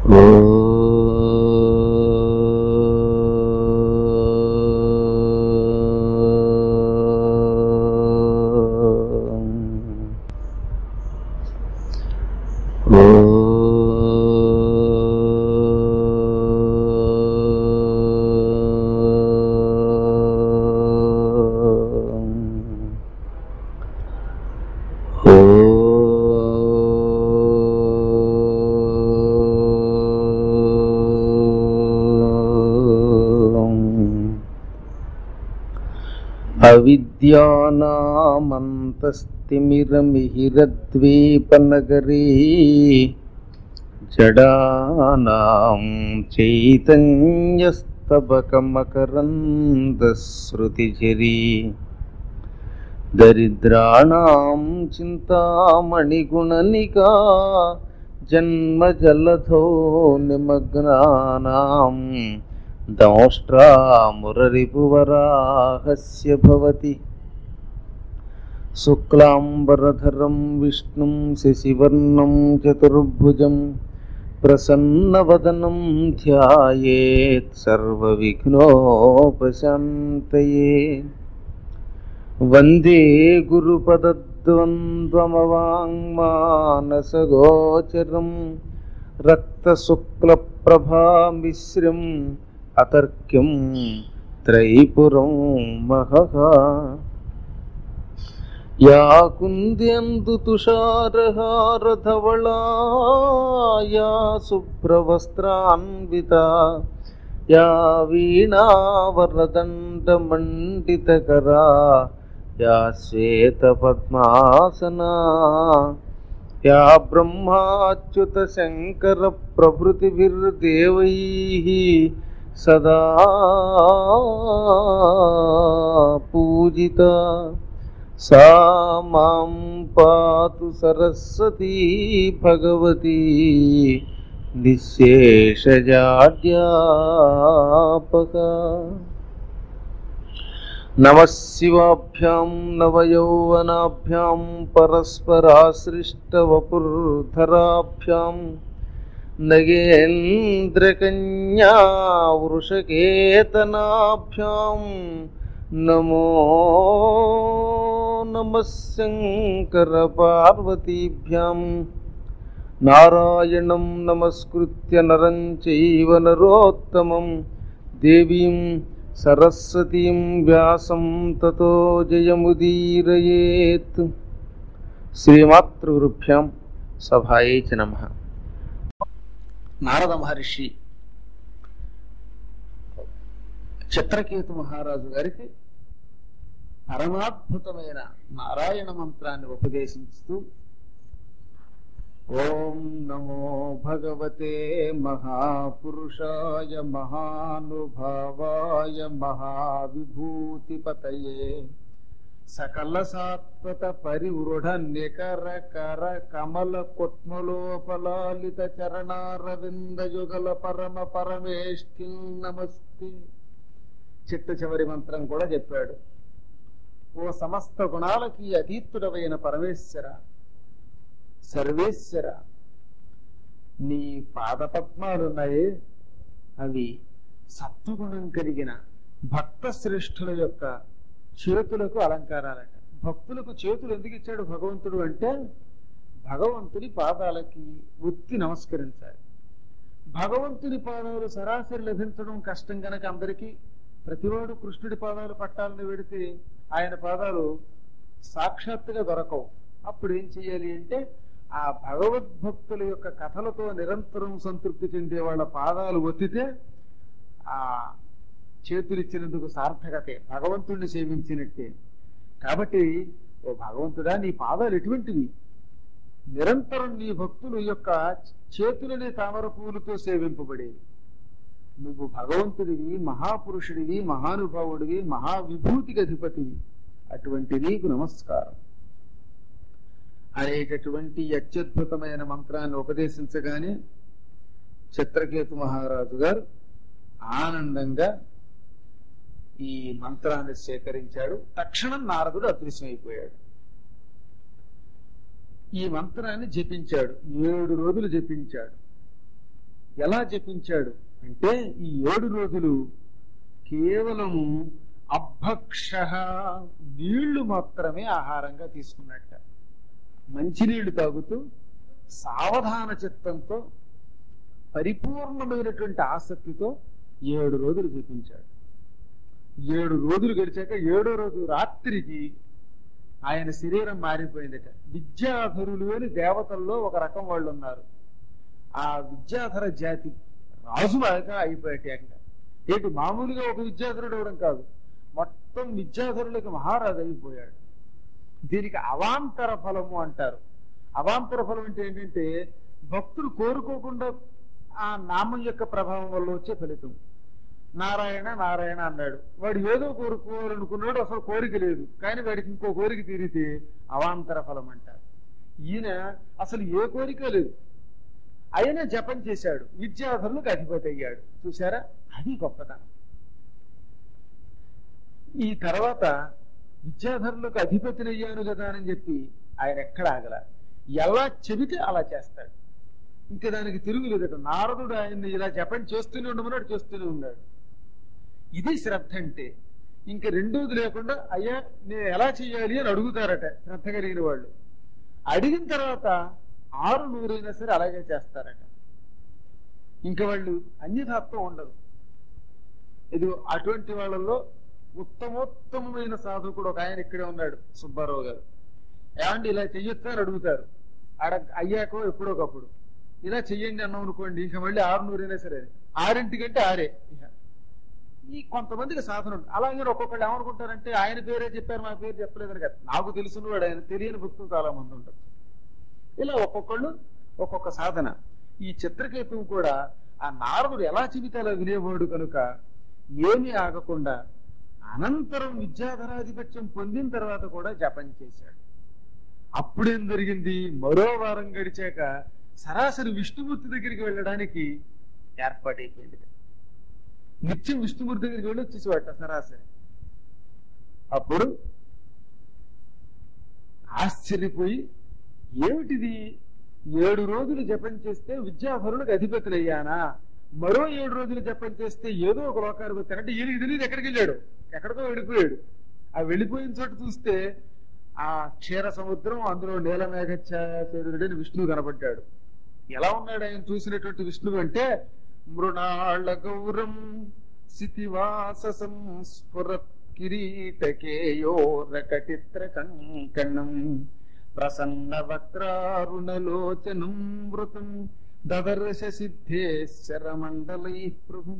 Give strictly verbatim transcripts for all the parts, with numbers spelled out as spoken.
అవిద్యానామంతస్తిమిరమిహిరద్వీపనగరీ జడానాం చైతన్యస్తబకమకరందశ్రుతిఝరీ దరిద్రాణాం చింతామణిగుణనికా జన్మజలధో నిమగ్నానాం దంష్ట్రామురరిపువరాహస్య భవతి. శుక్లాంబరధరం విష్ణుం శశివర్ణం చతుర్భుజం ప్రసన్నవదనం ధ్యాయేత్ సర్వవిఘ్నోపశాంతయే. వందే గురుపదద్వంద్వమవాంగ్మానసగోచరం రక్తశుక్లప్రభామిశ్రం అతర్క్యం త్రైపురం మహః. యా కుంద్యందు తుషారహారధవళా యా శుభ్రవస్త్రాన్వితా యా వీణావరదండమండితకరా యా శ్వేతపద్మాసనా యా బ్రహ్మాచ్యుత శంకర ప్రభృతిభిర్దేవైః సదా పూజితా. సా మాం పాతు సరస్వతీ భగవతి నిశ్శేషజాడ్యాపకా. నమః శివాభ్యాం నవయౌవనాభ్యాం పరస్పరాశ్రిష్టవపుర్ధరాభ్యాం నగేంద్రకన్యా వృషకేతనాభ్యాం నమో నమః శంకర పార్వతీభ్యాం. నారాయణం నమస్కృత్య నరం చైవ నరోత్తమం దేవీం సరస్వతీం వ్యాసం తతో జయముదీరయేత్. శ్రీమాతృగురుభ్యాం సభాయై చ నమః. నారద మహర్షి చిత్రకేతు మహారాజు గారికి పరమాద్భుతమైన నారాయణ మంత్రాన్ని ఉపదేశిస్తూ ఓం నమో భగవతే మహాపురుషాయ మహానుభావాయ మహావిభూతిపతయే సకల సాత్వత పరివృఢ నికర కర కమల కొత్మలోపలాలిత చరణారవింద యుగల పరమ పరమేష్ఠి నమస్తే. చిట్ట చివరి మంత్రం కూడా చెప్పాడు. ఓ సమస్త గుణాలకి అతీతుడమైన పరమేశ్వర సర్వేశ్వర, నీ పాదపద్మాలున్నాయే అవి సత్వగుణం కలిగిన భక్త శ్రేష్ఠుల యొక్క చేతులకు అలంకారాలట. భక్తులకు చేతులు ఎందుకు ఇచ్చాడు భగవంతుడు అంటే భగవంతుని పాదాలకి ఒత్తి నమస్కరించాలి. భగవంతుని పాదాలు సరాసరి లభించడం కష్టం కనుక అందరికీ ప్రతివాడు కృష్ణుడి పాదాలు పట్టాలని పెడితే ఆయన పాదాలు సాక్షాత్తుగా దొరకవు. అప్పుడు ఏం చెయ్యాలి అంటే ఆ భగవద్భక్తుల యొక్క కథలతో నిరంతరం సంతృప్తి చెందే వాళ్ళ పాదాలు ఒత్తితే ఆ చేతులిచ్చినందుకు సార్థకతే, భగవంతుడిని సేవించినట్టే. కాబట్టి ఓ భగవంతుడా, నీ పాదాలు ఎటువంటివి? నిరంతరం నీ భక్తుల యొక్క చేతులని తామర పూలతో సేవింపబడేవి. నువ్వు భగవంతుడివి, మహాపురుషుడివి, మహానుభావుడివి, మహావిభూతికి అధిపతివి. అటువంటి నీకు నమస్కారం అనేటటువంటి అత్యద్భుతమైన మంత్రాన్ని ఉపదేశించగానే చిత్రకేతు మహారాజు గారు ఆనందంగా ఈ మంత్రాన్ని స్వీకరించాడు. తక్షణం నారదుడు అదృశ్యమైపోయాడు. ఈ మంత్రాన్ని జపించాడు, ఏడు రోజులు జపించాడు. ఎలా జపించాడు అంటే ఈ ఏడు రోజులు కేవలము అభక్ష నీళ్లు మాత్రమే ఆహారంగా తీసుకున్నట్ట. మంచినీళ్లు తాగుతూ సావధాన చిత్తంతో పరిపూర్ణమైనటువంటి ఆసక్తితో ఏడు రోజులు జపించాడు. ఏడు రోజులు గడిచాక ఏడో రోజు రాత్రికి ఆయన శరీరం మారిపోయిందట. విద్యాధరులు అని దేవతల్లో ఒక రకం వాళ్ళు ఉన్నారు. ఆ విద్యాధర జాతి రాజులాగా అయిపోయాక ఏంటి మామూలుగా ఒక విద్యాధరుడు అవడం కాదు, మొత్తం విద్యాధరులకు మహారాజు అయిపోయాడు. దీనికి అవాంతర ఫలము అంటారు. అవాంతర ఫలం అంటే ఏంటంటే భక్తులు కోరుకోకుండా ఆ నామం యొక్క ప్రభావం వల్ల వచ్చే ఫలితం. నారాయణ నారాయణ అన్నాడు, వాడు ఏదో కోరుకోవాలనుకున్నాడు, అసలు కోరిక లేదు, కానీ వాడికి ఇంకో కోరిక తీరితే అవాంతర ఫలం అంటారు. ఈయన అసలు ఏ కోరిక లేదు, అయినా జపం చేశాడు, విద్యాధరులకు అధిపతి అయ్యాడు. చూసారా, అది గొప్పతనం. ఈ తర్వాత విద్యాధరులకు అధిపతిని అయ్యాను కదా అని చెప్పి ఆయన ఎక్కడ ఆగల, ఎలా చెబితే అలా చేస్తాడు. ఇంకా దానికి తిరుగులేదట. నారదుడు ఆయన్ని ఇలా జపం చేస్తూనే ఉండమన్నాడు, చేస్తూనే ఉన్నాడు. ఇది శ్రద్ధ అంటే. ఇంకా రెండోది లేకుండా అయ్యా నేను ఎలా చెయ్యాలి అని అడుగుతారట శ్రద్ధ కలిగిన వాళ్ళు. అడిగిన తర్వాత ఆరు నూరైనా సరే అలాగే చేస్తారట. ఇంకా వాళ్ళు అన్యథాత్వం ఉండదు. ఇది అటువంటి వాళ్ళలో ఉత్తమోత్తమైన సాధకుడు ఒక ఆయన ఇక్కడే ఉన్నాడు, సుబ్బారావు గారు. ఏమండి ఇలా చెయ్యొచ్చా అని అడుగుతారు. అడ అయ్యాకో ఎప్పుడోకప్పుడు ఇలా చెయ్యండి అన్నాం అనుకోండి, ఇక మళ్ళీ ఆరు నూరైనా సరే ఆరింటికంటే ఆరే. ఇక ఈ కొంతమందికి సాధన ఉంది. అలాగే ఒక్కొక్కళ్ళు ఏమనుకుంటారంటే ఆయన పేరే చెప్పారు, మా పేరు చెప్పలేదని కదా. నాకు తెలుసున్నవాడు ఆయన, తెలియని భక్తులు చాలా మంది ఉంటారు. ఇలా ఒక్కొక్కళ్ళు ఒక్కొక్క సాధన. ఈ చిత్రకేతువు కూడా ఆ నారదుడు ఎలా చెబితే వినేవాడు కనుక ఏమీ ఆగకుండా అనంతరం విద్యాధరాధిపత్యం పొందిన తర్వాత కూడా జపం చేశాడు. అప్పుడేం జరిగింది, మరో వారం గడిచాక సరాసరి విష్ణుమూర్తి దగ్గరికి వెళ్ళడానికి ఏర్పాటైపోయింది. నిత్యం విష్ణుమూర్తి దగ్గరికి వెళ్ళి వచ్చేసేవాట సరాసరి. అప్పుడు ఆశ్చర్యపోయి ఏమిటిది, ఏడు రోజులు జపం చేస్తే విద్యాధరులకు అధిపతులు అయ్యానా, మరో ఏడు రోజులు జపం చేస్తే ఏదో ఒక లోకాధిపతి అంటే ఈయనకి తెలియదు ఎక్కడికి వెళ్ళాడు, ఎక్కడికో వెళ్ళిపోయాడు. ఆ వెళ్ళిపోయిన చోట చూస్తే ఆ క్షీర సముద్రం, అందులో నీలమేఘఛాయుడని విష్ణువు కనబడ్డాడు. ఎలా ఉన్నాడు ఆయన చూసినటువంటి విష్ణువు అంటే మృణాళ గౌరం సితివాససం స్ఫురత్ కిరీటకేయోరకటిత్ర కంకణం ప్రసన్న వక్రారుణలోచనం వృతం దదర్శ సిద్ధేశ్వర మండలై ప్రభు.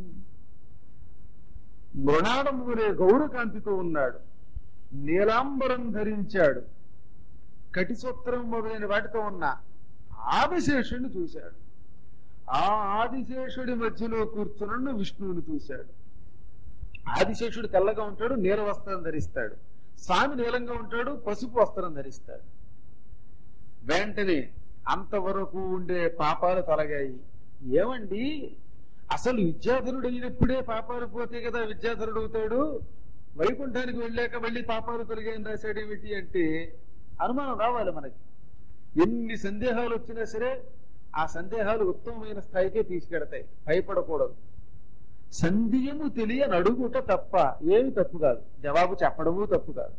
మృణాళమునే గౌరకాంతితో ఉన్నాడు, నీలాంబరం ధరించాడు, కటిసూత్రం మొదలైన వాటితో ఉన్న ఆదిశేషుడిని చూశాడు. ఆ ఆదిశేషుడి మధ్యలో కూర్చున్న విష్ణువుని చూశాడు. ఆదిశేషుడు తెల్లగా ఉంటాడు, నీల వస్త్రం ధరిస్తాడు. స్వామి నీలంగా ఉంటాడు, పసుపు వస్త్రం ధరిస్తాడు. వెంటనే అంతవరకు ఉండే పాపాలు తొలగాయి. ఏమండి, అసలు విద్యాధరుడు అయినప్పుడే పాపాలు పోతే కదా విద్యాధరుడు అవుతాడు, వైకుంఠానికి వెళ్ళాక మళ్ళీ పాపాలు తొలగాయని రాశాడు ఏమిటి అంటే అనుమానం రావాలి మనకి. ఎన్ని సందేహాలు వచ్చినా సరే ఆ సందేహాలు ఉత్తమమైన స్థాయికే తీసుకెడతాయి. భయపడకూడదు. సందేహము తెలియని అడుగుట తప్ప ఏమి తప్పు కాదు, జవాబు చెప్పడము తప్పు కాదు.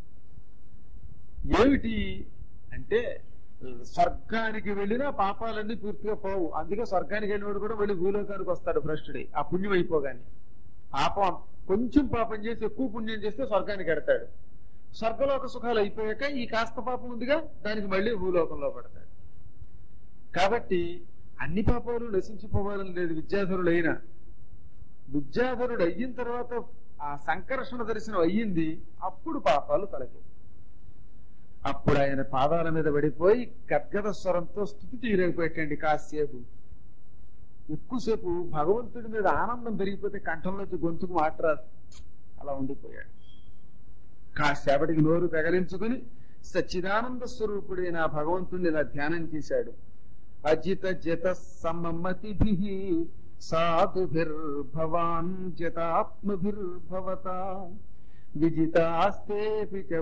ఏమిటి అంటే స్వర్గానికి వెళ్ళినా పాపాలన్నీ పూర్తిగా పోవు. అందుకే స్వర్గానికి వెళ్ళినవాడు కూడా మళ్ళీ భూలోకానికి వస్తాడు భ్రష్టుడి. ఆ పుణ్యం అయిపోగానే పాపం కొంచెం పాపం చేసి ఎక్కువ పుణ్యం చేస్తే స్వర్గానికి ఎడతాడు. స్వర్గలోక సుఖాలు అయిపోయాక ఈ కాస్త పాపం ఉందిగా దానికి మళ్ళీ భూలోకంలో పడతాడు. కాబట్టి అన్ని పాపాలు నశించిపోవాలని లేదు. విద్యాధరుడు అయినా విద్యాధరుడు అయిన తర్వాత ఆ సంకర్షణ దర్శనం అయ్యింది, అప్పుడు పాపాలు తొలగాయి. అప్పుడు ఆయన పాదాల మీద పడిపోయి గద్గద స్వరంతో స్తుతి తీరకపోయాడండి. కాసేపు ఎక్కువసేపు భగవంతుడి మీద ఆనందం పెరిగిపోతే కంఠంలోంచి గొంతుకు మాట్లాడు, అలా ఉండిపోయాడు. కాసేపటికి నోరు పెగలించుకుని సచ్చిదానంద స్వరూపుడైన భగవంతుడిని ఇలా ధ్యానం చేశాడు. అజిత జత సమ్మతిభి సాధుభిర్భవాన్ జతాత్మభిర్భవత విజితాస్తేపి చ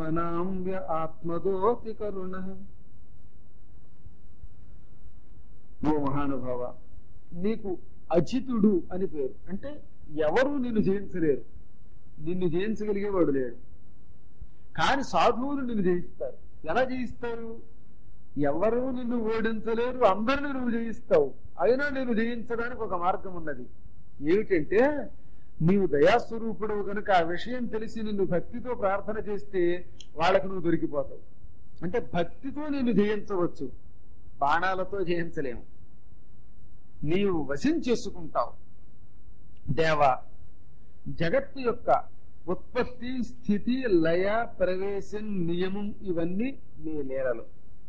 భజతామకామాత్మనాం వ్య ఆత్మదోతి కరుణ. ఓ మహానుభావ, నీకు అజితుడు అని పేరు. అంటే ఎవరు నిన్ను జయించలేరు, నిన్ను జయించగలిగేవాడు లేడు. కానీ సాధువులు నిన్ను జయిస్తారు. ఎలా జయిస్తారు? ఎవరు నిన్ను ఓడించలేరు, అందరిని నువ్వు జయిస్తావు. అయినా నేను జయించడానికి ఒక మార్గం ఉన్నది. ఏమిటంటే నీవు దయాస్వరూపుడవు కనుక ఆ విషయం తెలిసి నిన్ను భక్తితో ప్రార్థన చేస్తే వాళ్ళకు నువ్వు దొరికిపోతావు. అంటే భక్తితో నిన్ను జయించవచ్చు, బాణాలతో జయించలేము. నీవు వశం చేసుకుంటావు. దేవా, జగత్తు యొక్క ఉత్పత్తి, స్థితి, లయ, ప్రవేశం, నియమం ఇవన్నీ నీ లీలలు.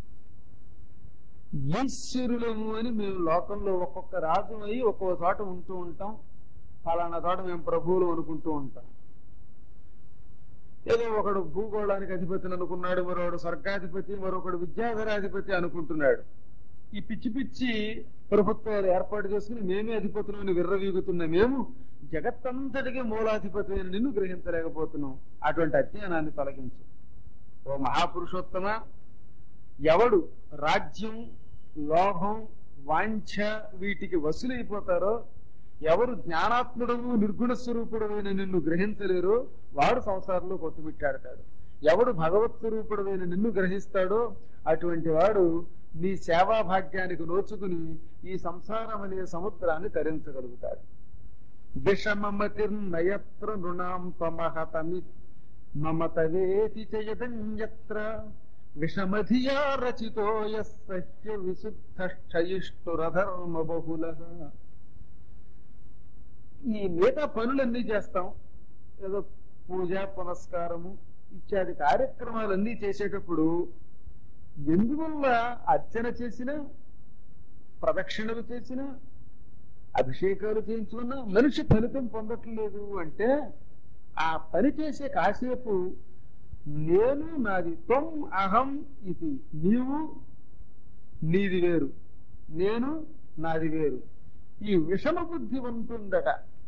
ఈశ్వరులము అని మేము లోకంలో ఒక్కొక్క రాజు అయి ఒక్కొక్క చోట ఉంటూ ఉంటాం. ఫలానా చోట మేము ప్రభువులు అనుకుంటూ ఉంటాం. ఏదో ఒకడు భూగోళానికి అధిపతిని అనుకున్నాడు, మరొకడు స్వర్గాధిపతి, మరొకడు విద్యాధరాధిపతి అనుకుంటున్నాడు. ఈ పిచ్చి పిచ్చి ప్రభుత్వాలు ఏర్పాటు చేసుకుని మేమే అధిపతులని విర్రవీగుతున్న మేము జగత్తంతటికి మూలాధిపతి అని నిన్ను గ్రహించలేకపోతున్నాం. అటువంటి అజ్ఞానాన్ని తొలగించు. ఓ మహాపురుషోత్తమ, ఎవడు రాజ్యం, లోభం, వాంఛ వీటికి వసూలైపోతారో, ఎవరు జ్ఞానాత్ముడము నిర్గుణ స్వరూపుడమైన నిన్ను గ్రహించలేరో వాడు సంసారంలో కొట్టుమిట్టాడతాడు. ఎవడు భగవత్ స్వరూపుడమైన నిన్ను గ్రహిస్తాడో అటువంటి వాడు నీ సేవా భాగ్యానికి నోచుకుని ఈ సంసారం అనే సముద్రాన్ని తరించగలుగుతాడు. విషమమతిర్నయత్ర నృణాం తమహతమి మమతవేతి చేయదంయత్ర విషమధియా రచితో యస్య విశుద్ధక్షయిష్టురధర్మ బహుళః. ఈ మిగతా పనులన్నీ చేస్తాం, ఏదో పూజ, పునస్కారము ఇత్యాది కార్యక్రమాలన్నీ చేసేటప్పుడు ఎందువల్ల అర్చన చేసినా, ప్రదక్షిణలు చేసినా, అభిషేకాలు చేయించుకున్నా మనిషి ఫలితం పొందట్లేదు అంటే ఆ పని చేసే కాసేపు నేను నాది, త్వం అహం ఇది, నీవు నీది వేరు, నేను నాది వేరు, ఈ విషమ బుద్ధి ఉంటుందట.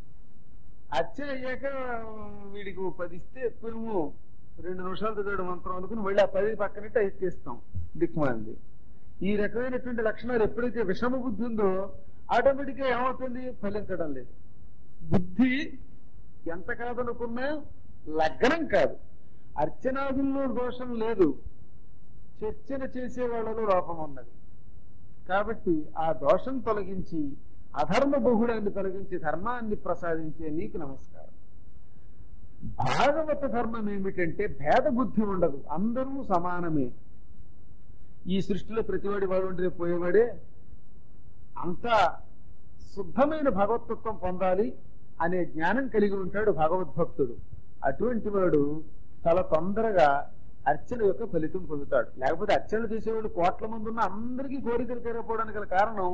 అర్చన అయ్యాక వీడికి పదిస్తే ఎక్కువేమో రెండు నిమిషాలు చదివాడు మంత్రం అనుకుని మళ్ళీ ఆ పది పక్కనట్టు ఎత్తేస్తాం దిక్కుమాంది. ఈ రకమైనటువంటి లక్షణాలు ఎప్పుడైతే విషమ బుద్ధి ఉందో ఆటోమేటిక్ గా ఏమవుతుంది? ఫలించడం లేదు. బుద్ధి ఎంత కాదనుకున్నా లగ్నం కాదు. అర్చనాదుల్లో దోషం లేదు, చర్చన చేసే వాళ్ళలో లోపం ఉన్నది. కాబట్టి ఆ దోషం తొలగించి అధర్మ బహుళాన్ని తొలగించి ధర్మాన్ని ప్రసాదించే నీకు నమస్కారం. భాగవత ధర్మం ఏమిటంటే భేద బుద్ధి ఉండదు, అందరూ సమానమే. ఈ సృష్టిలో ప్రతివాడి వాడు ఉంటే పోయేవాడే. అంతా శుద్ధమైన భగవతత్వం పొందాలి అనే జ్ఞానం కలిగి ఉంటాడు భగవద్భక్తుడు. అటువంటి వాడు చాలా తొందరగా అర్చన యొక్క ఫలితం పొందుతాడు. లేకపోతే అర్చన చేసేవాడు కోట్ల మంది ఉన్న అందరికీ కోరికలు తీరకపోవడానికి గల కారణం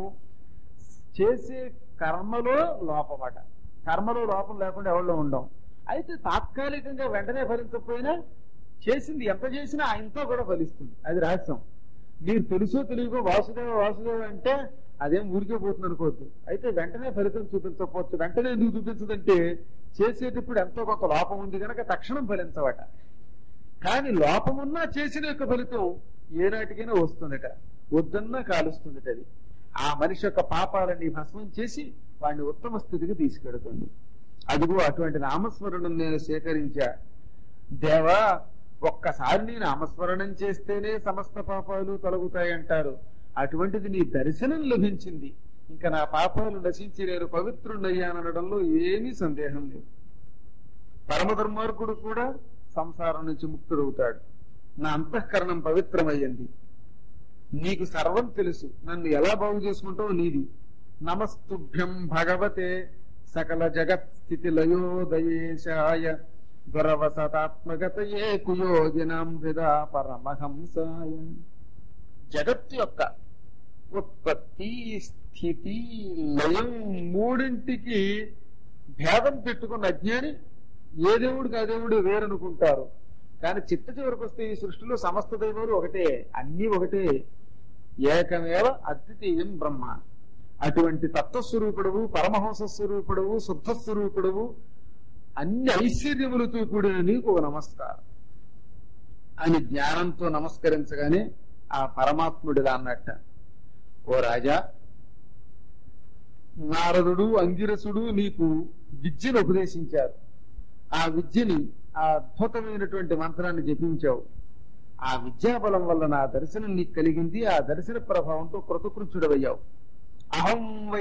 చేసే కర్మలో లోపమట. కర్మలో లోపం లేకుండా ఎవరిలో ఉండం. అయితే తాత్కాలికంగా వెంటనే ఫలించకపోయినా చేసింది ఎంత చేసినా ఆయనతో కూడా ఫలిస్తుంది. అది రహస్యం. మీరు తెలుసో తెలియకో వాసుదేవ వాసుదేవ అంటే అదేం ఊరికే పోతుంది అనుకోవద్దు. అయితే వెంటనే ఫలితం చూపించకపోవచ్చు. వెంటనే ఎందుకు చూపించదంటే చేసేటప్పుడు ఎంతో కొంత లోపం ఉంది కనుక తక్షణం ఫలించవట. కానీ లోపమున్నా చేసిన యొక్క ఫలితం ఏనాటికైనా వస్తుందట, వద్దన్నా కాలుస్తుందట. అది ఆ మనిషి యొక్క పాపాలన్నీ భస్మం చేసి వాడిని ఉత్తమ స్థితికి తీసుకెడుతుంది. అదిగో అటువంటి నామస్మరణం నేను సేకరించా. దేవా, ఒక్కసారి నీ నామస్మరణం చేస్తేనే సమస్త పాపాలు తొలగుతాయంటారు. అటువంటిది నీ దర్శనం లభించింది. ఇంకా నా పాపాలు నశించి నేను పవిత్రుడయ్యానడంలో ఏమీ సందేహం లేదు. పరమధర్మార్కుడు కూడా సంసారం నుంచి ముక్తుడవుతాడు. నా అంతఃకరణం పవిత్రమయ్యింది. నీకు సర్వం తెలుసు. నన్ను ఎలా బాగు చేసుకుంటావు నీది. నమస్తుభ్యం భగవతే సకల జగత్ స్థితి లయోదయేశాయ దురవసతాత్మగతయే కుయోజనాంబిదా పరమహంసాయ. జగత్తు యొక్క ఉత్పత్తి, స్థితి, లయం మూడింటికి భేదం పెట్టుకున్న అజ్ఞాని ఏ దేవుడికి ఆ దేవుడు వేరనుకుంటారు. కానీ చిట్ట చివరికి వస్తే ఈ సృష్టిలో సమస్త దైవాలు ఒకటే, అన్ని ఒకటే. ఏకమేవ అద్వితీయం బ్రహ్మ. అటువంటి తత్వస్వరూపుడవు, పరమహంస స్వరూపుడవు, శుద్ధ స్వరూపుడవు, అన్ని ఐశ్వర్యములతో కూడిన నీకు ఒక నమస్కారం అని జ్ఞానంతో నమస్కరించగానే ఆ పరమాత్ముడిలా అన్నట్ట. ఓ రాజా, నారదుడు అంగిరసుడు నీకు విద్యను ఉపదేశించారు. ఆ విద్యని, ఆ అద్భుతమైనటువంటి మంత్రాన్ని జపించావు. ఆ విద్యాబలం వల్ల నా దర్శనం నీకు కలిగింది. ఆ దర్శన ప్రభావంతో కృతకృత్యుడవయ్యావు. అహం వై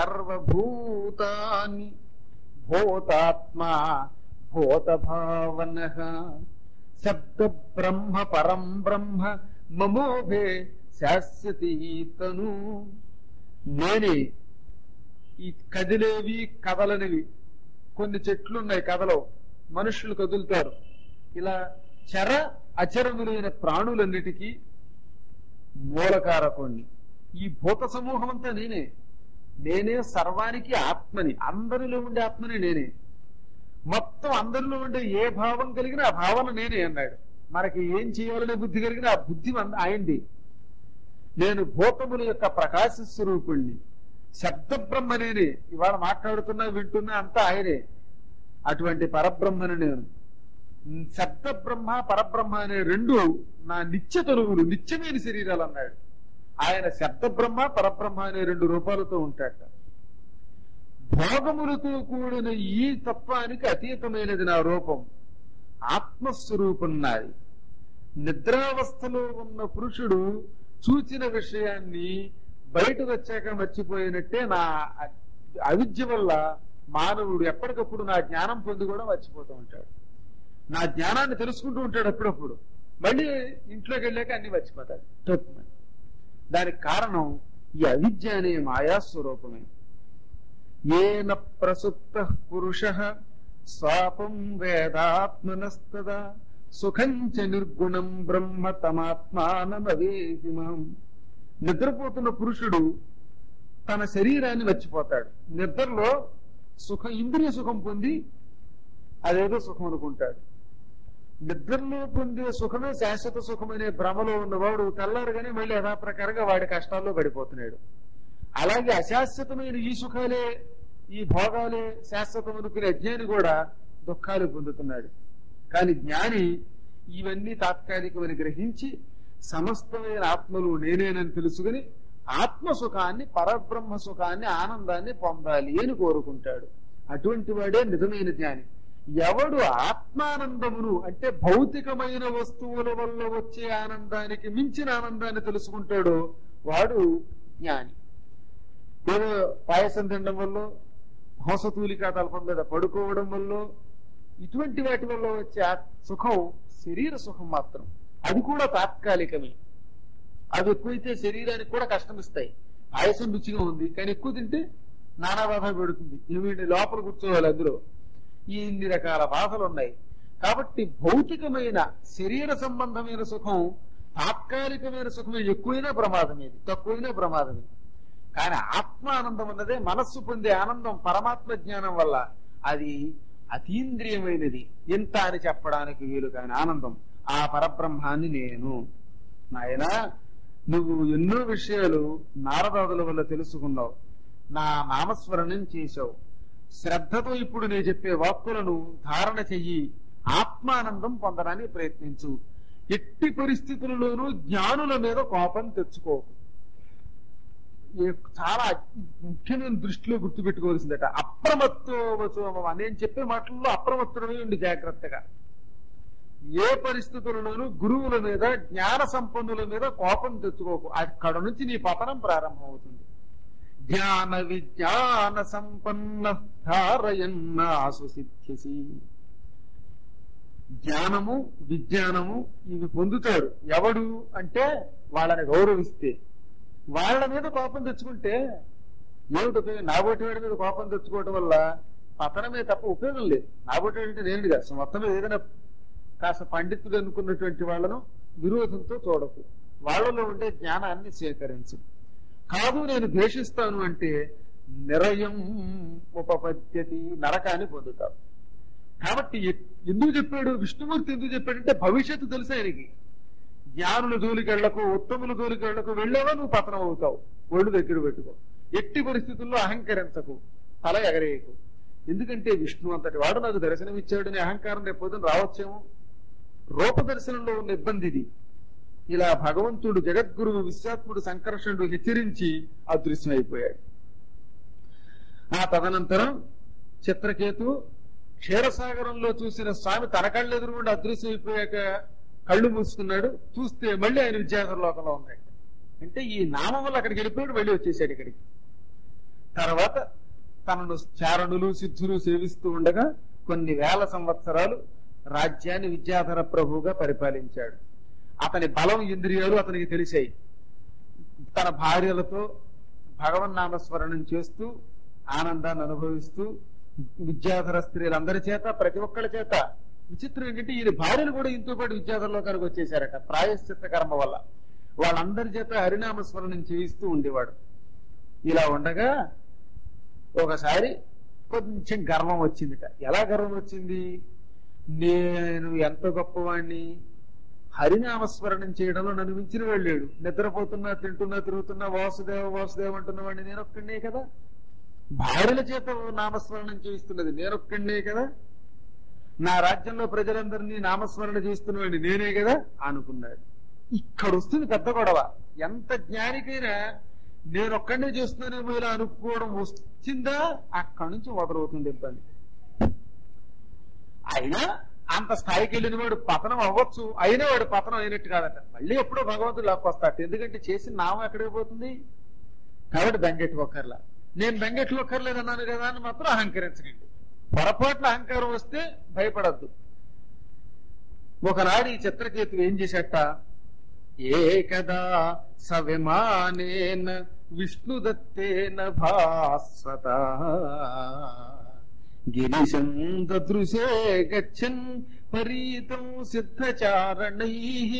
సర్వభూతాని భూతాత్మా భూత భావన శబ్ద బ్రహ్మ పరం బ్రహ్మ మమోభే శాశ్వతీ తను. నేనే ఈ కదిలేవి కదలనివి కొన్ని చెట్లున్నాయి, కదలవు, మనుషులు కదులుతారు. ఇలా చర అచరములైన ప్రాణులన్నిటికీ మూలకారకుణ్ణి. ఈ భూత సమూహం అంతా నేనే. నేనే సర్వానికి ఆత్మని, అందరిలో ఉండే ఆత్మని నేనే. మొత్తం అందరిలో ఉండే ఏ భావం కలిగినా ఆ భావన నేనే అన్నాడు. మనకి ఏం చేయాలనే బుద్ధి కలిగిన ఆ బుద్ధి ఆయనది. నేను భూతముల యొక్క ప్రకాశ స్వరూపుణ్ణి. శబ్ద బ్రహ్మ నేనే. ఇవాళ మాట్లాడుతున్నా వింటున్నా అంతా ఆయనే. అటువంటి పరబ్రహ్మని నేను. శబ్ద బ్రహ్మ పరబ్రహ్మ అనే రెండు నా నిత్య తనువులు, నిత్యమైన శరీరాలు అన్నాడు. ఆయన శబ్ద బ్రహ్మ పరబ్రహ్మ అనే రెండు రూపాలతో ఉంటాట. భోగములతో కూడిన ఈ తత్వానికి అతీతమైనది నా రూపం. ఆత్మస్వరూపం నాది. నిద్రావస్థలో ఉన్న పురుషుడు చూచిన విషయాన్ని బయటకు వచ్చాక మర్చిపోయినట్టే నా అవిద్య వల్ల మానవుడు ఎప్పటికప్పుడు నా జ్ఞానం పొంది కూడా మర్చిపోతూ ఉంటాడు. నా జ్ఞానాన్ని తెలుసుకుంటూ ఉంటాడు అప్పుడప్పుడు, మళ్ళీ ఇంట్లోకి వెళ్ళాక అన్ని మర్చిపోతాడు. దానికి కారణం ఈ అవిద్య అనే మాయాస్వరూపమే. ఏన ప్రసుప్త పురుష స్వాపం వేదాత్మనస్తదా సుఖం చ నిర్గుణం బ్రహ్మ తమాత్మానమవేదిమాం. నిద్రపోతున్న పురుషుడు తన శరీరాన్ని మర్చిపోతాడు. నిద్రలో సుఖం, ఇంద్రియ సుఖం పొంది అదేదో సుఖం అనుకుంటాడు. నిద్రలో పొందే సుఖమే శాశ్వత సుఖమనే భ్రమలో ఉన్నవాడు తెల్లారుగానే మళ్ళీ యథాప్రకారంగా వాడి కష్టాల్లో పడిపోతున్నాడు. అలాగే అశాశ్వతమైన ఈ సుఖాలే, ఈ భోగాలే శాశ్వతం అనుకునే అజ్ఞాని కూడా దుఃఖాలు పొందుతున్నాడు. కానీ జ్ఞాని ఇవన్నీ తాత్కాలికమని గ్రహించి సమస్తమైన ఆత్మలు నేనేనని తెలుసుకుని ఆత్మ సుఖాన్ని, పరబ్రహ్మ సుఖాన్ని, ఆనందాన్ని పొందాలి అని కోరుకుంటాడు. అటువంటి వాడే నిజమైన జ్ఞాని. ఎవడు ఆత్మానందమును అంటే భౌతికమైన వస్తువుల వల్ల వచ్చే ఆనందానికి మించిన ఆనందాన్ని తెలుసుకుంటాడో వాడు జ్ఞాని. ఏదో పాయసం తినడం వల్ల, హంసతూలికా తల్పం మీద పడుకోవడం వల్ల, ఇటువంటి వాటి వల్ల వచ్చే సుఖం శరీర సుఖం మాత్రం. అది కూడా తాత్కాలికమే. అవి ఎక్కువైతే శరీరానికి కూడా కష్టం ఇస్తాయి. పాయసం రుచిగా ఉంది కానీ ఎక్కువ తింటే నానా బాధ పెడుతుంది. వీడిని లోపల కూర్చోవాలి. అందులో ఇన్ని రకాల బాధలు ఉన్నాయి. కాబట్టి భౌతికమైన శరీర సంబంధమైన సుఖం, తాత్కాలికమైన సుఖమే. ఎక్కువైనా ప్రమాదమేది, తక్కువైనా ప్రమాదమే. కానీ ఆత్మానందం అన్నదే మనస్సు పొందే ఆనందం పరమాత్మ జ్ఞానం వల్ల. అది అతీంద్రియమైనది, ఇంత అని చెప్పడానికి వీలు కాని ఆనందం. ఆ పరబ్రహ్మాన్ని నేను. నాయనా, నువ్వు ఎన్నో విషయాలు నారదాదుల వల్ల తెలుసుకున్నావు. నా నామస్మరణం చేశావు. శ్రద్ధతో ఇప్పుడు నేను చెప్పే వాక్కులను ధారణ చెయ్యి. ఆత్మానందం పొందడానికి ప్రయత్నించు. ఎట్టి పరిస్థితులలోనూ జ్ఞానుల మీద కోపం తెచ్చుకోకు. చాలా ముఖ్యమైన దృష్టిలో గుర్తుపెట్టుకోవాల్సిందట. అప్రమత్తోవచో. నేను చెప్పే మాటల్లో అప్రమత్తమే ఉండి జాగ్రత్తగా. ఏ పరిస్థితులలోనూ గురువుల మీద, జ్ఞాన సంపన్నుల మీద కోపం తెచ్చుకోకు. అక్కడ నుంచి నీ పతనం ప్రారంభమవుతుంది. జ్ఞాన విజ్ఞాన సంపన్న ధారయన్నాసు సిద్ధ్యసి. జ్ఞానము విజ్ఞానము ఇవి పొందుతాడు ఎవడు అంటే వాళ్ళని గౌరవిస్తే. వాళ్ళ మీద కోపం తెచ్చుకుంటే ఏమిటి? నాబోటి వాడి మీద కోపం తెచ్చుకోవటం వల్ల పతనమే తప్ప ఉపయోగం లేదు. నాబోటి అంటే నేను కాదు, మొత్తం మీద ఏదైనా కాస్త పండితుడు అనుకున్నటువంటి వాళ్ళను విరోధంతో చూడకు. వాళ్ళలో ఉండే జ్ఞానాన్ని స్వీకరించు. కాదు నేను ద్వేషిస్తాను అంటే నిరయం ఉపపద్యతి, నరకాన్ని పొందుతావు. కాబట్టి ఎందుకు చెప్పాడు విష్ణుమూర్తి? ఎందుకు చెప్పాడంటే భవిష్యత్తు తెలుసు ఆయనకి. జ్ఞానుల జోలికెళ్లకు, ఉత్తముల జోలికెళ్లకు వెళ్ళావా నువ్వు పతనం అవుతావు. ఒళ్ళు దగ్గర పెట్టుకో. ఎట్టి పరిస్థితుల్లో అహంకరించకు, తల ఎగరేయకు. ఎందుకంటే విష్ణు అంతటి వాడు నాకు దర్శనం ఇచ్చాడని అహంకారం రేపొద్దున రావచ్చేమో. రూప దర్శనంలో ఉన్న ఇబ్బంది ఇది. ఇలా భగవంతుడు, జగద్గురువు, విశ్వాత్ముడు, సంకర్షణుడు హెచ్చరించి అదృశ్యమైపోయాడు. ఆ తదనంతరం చిత్రకేతు క్షీరసాగరంలో చూసిన స్వామి తన కళ్ళు ఎదురుగుండా అదృశ్యమైపోయాక కళ్ళు మూసుకున్నాడు. చూస్తే మళ్ళీ ఆయన విద్యాధర లోకంలో ఉన్నాడు. అంటే ఈ నామం వల్ల అక్కడికి వెళ్ళిపోయాడు, మళ్ళీ వచ్చేసాడు ఇక్కడికి. తర్వాత తనను చారణులు సిద్ధులు సేవిస్తూ ఉండగా కొన్ని వేల సంవత్సరాలు రాజ్యాన్ని విద్యాధర ప్రభువుగా పరిపాలించాడు. అతని బలం ఇంద్రియాలు అతనికి తెలిసాయి. తన భార్యలతో భగవన్నామస్మరణం చేస్తూ ఆనందాన్ని అనుభవిస్తూ విద్యాధర స్త్రీలందరి చేత ప్రతి ఒక్కరి చేత, విచిత్రం ఏంటంటే ఈయన భార్యలు కూడా ఇంతో పాటు విద్యాధర లోకానికి వచ్చేసారట ప్రాయశ్చిత్త కర్మ వల్ల. వాళ్ళందరి చేత హరినామస్మరణం చేయిస్తూ ఉండేవాడు. ఇలా ఉండగా ఒకసారి కొంచెం గర్వం వచ్చిందిట. ఎలా గర్వం వచ్చింది? నేను ఎంత గొప్పవాణ్ణి, హరినామస్మరణం చేయడంలో నన్ను మించిన వెళ్ళాడు. నిద్రపోతున్నా, తింటున్నా, తిరుగుతున్నా వాసుదేవ వాసుదేవ అంటున్నవాడిని నేనొక్కడే కదా, భార్యల చేత నామస్మరణం చేయిస్తున్నది నేనొక్కడే కదా, నా రాజ్యంలో ప్రజలందరినీ నామస్మరణ చేస్తున్నవాడిని నేనే కదా అనుకున్నాడు. ఇక్కడ వస్తుంది పెద్ద గొడవ. ఎంత జ్ఞానికైనా నేనొక్కడే చేస్తున్నానేమో ఇలా అనుకోవడం వచ్చిందా, అక్కడి నుంచి మొదలవుతుంది ఇబ్బంది. అయినా అంత స్థాయికి వెళ్ళిన వాడు పతనం అవ్వచ్చు, అయినా వాడు పతనం అయినట్టు కాదట. మళ్ళీ ఎప్పుడో భగవంతుడు లాక్కొస్తాడు. ఎందుకంటే చేసిన నామం ఎక్కడికి పోతుంది కాబట్టి బెంగెట్టుకోకర్లా. నేను బెంగెట్టుకోకర్లేదన్నాను కదా అని మాత్రం అహంకరించకండి. పొరపాట్ల అహంకారం వస్తే భయపడద్దు. ఒకనాడు ఈ చిత్రకేతు ఏం చేశాట, ఏకదా సవిమానేన విష్ణుదత్తేన భాస్వత గిరిశం దృశే గచ్చన్ పరీతం సిద్ధచారణై.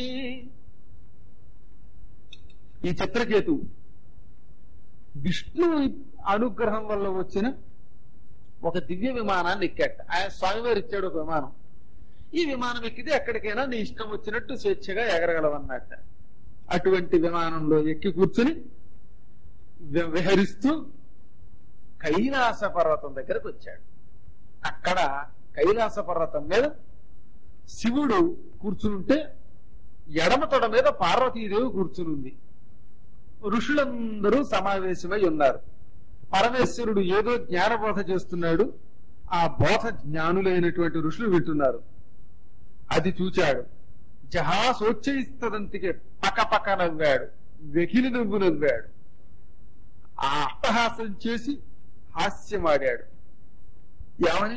ఈ చిత్రకేతు విష్ణు అనుగ్రహం వల్ల వచ్చిన ఒక దివ్య విమానాన్ని ఎక్కాట. ఆయన స్వామివారు ఇచ్చాడు ఒక విమానం. ఈ విమానం ఎక్కితే ఎక్కడికైనా నీ ఇష్టం వచ్చినట్టు స్వేచ్ఛగా ఎగరగలవన్నట్ట. అటువంటి విమానంలో ఎక్కి కూర్చుని విహరిస్తూ కైలాస పర్వతం దగ్గరకు వచ్చాడు. అక్కడ కైలాస పర్వతం మీద శివుడు కూర్చునుంటే ఎడమ తొడ మీద పార్వతీదేవి కూర్చునుంది. ఋషులందరూ సమావేశమై ఉన్నారు. పరమేశ్వరుడు ఏదో జ్ఞానబోధ చేస్తున్నాడు. ఆ బోధ జ్ఞానులైనటువంటి ఋషులు వింటున్నారు. అది చూచాడు. జహాసోచ్చయిస్తదంతికే పక పక నవ్వాడు, వెకిలి నవ్వు నవ్వాడు. ఆ అట్టహాసం చేసి హాస్యమాడాడు. ఏమని?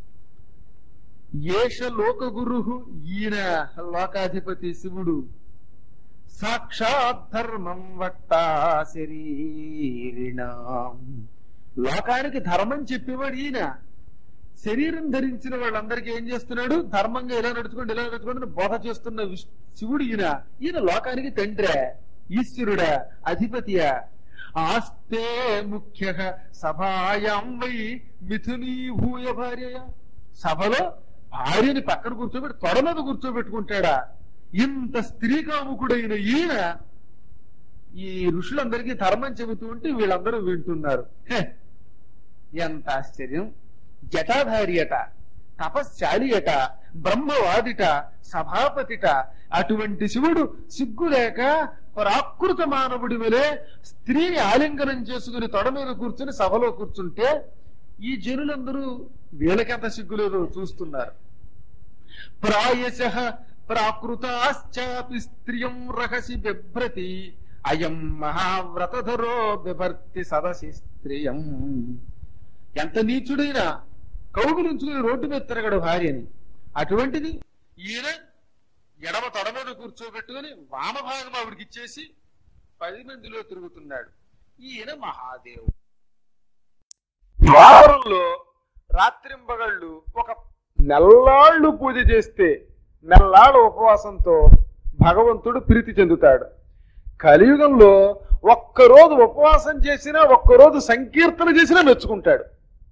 ఏష లోక గురు, ఈయన లోకాధిపతి శివుడు, సాక్షాత్ ధర్మం వక్తా శరీరిణాం, లోకానికి ధర్మం చెప్పేవాడు ఈయన. శరీరం ధరించిన వాళ్ళందరికీ ఏం చేస్తున్నాడు? ధర్మంగా ఇలా నడుచుకోండి ఇలా నడుచుకోండి బోధ చేస్తున్న శివుడు ఈయన. ఈయన లోకానికి తండ్రే, ఈశ్వరుడా, అధిపతియా. ఆస్తే ముఖ్య సభాయాం వై మిథునీభూయ భార్య, సభలో భార్యని పక్కన కూర్చోబెట్టి తొడ మీద కూర్చోబెట్టుకుంటాడా? ఇంత స్త్రీ కాముకుడైన ఈయన ఈ ఋషులందరికీ ధర్మం చెబుతూ ఉంటే వీళ్ళందరూ వింటున్నారు. ఎంత ఆశ్చర్యం! జటాధారియట, తపశ్శాలియట, బ్రహ్మవాదిట, సభాపతిట. అటువంటి శివుడు సిగ్గులేక ప్రాకృత మానవుడి వలె స్త్రీని ఆలింగనం చేసుకుని తొడ మీద కూర్చుని సభలో కూర్చుంటే ఈ జనులందరూ వీళ్ళకెంత సిగ్గులేదో చూస్తున్నారు. ప్రాయశః ప్రాకృతాశ్చాపి స్త్రియం రహసి బిభ్రతి అయం మహావ్రతధరో బిభర్తి సదసి స్త్రియం. ఎంత నీచుడైనా కౌగులించుకుని రోడ్డు మీద తిరగడు భార్యని. అటువంటిది ఈయన ఎడమ తొడ మీద కూర్చోబెట్టుకుని వామభాగం ఆవిడికి ఇచ్చేసి పది మందిలో తిరుగుతున్నాడు. ఈయన మహాదేవుడు. ద్వాపరంలో రాత్రింబగళ్ళు ఒక నెల్లాళ్ళు పూజ చేస్తే నెల్లాళ్ళ ఉపవాసంతో భగవంతుడు ప్రీతి చెందుతాడు. కలియుగంలో ఒక్కరోజు ఉపవాసం చేసినా ఒక్కరోజు సంకీర్తన చేసినా మెచ్చుకుంటాడు.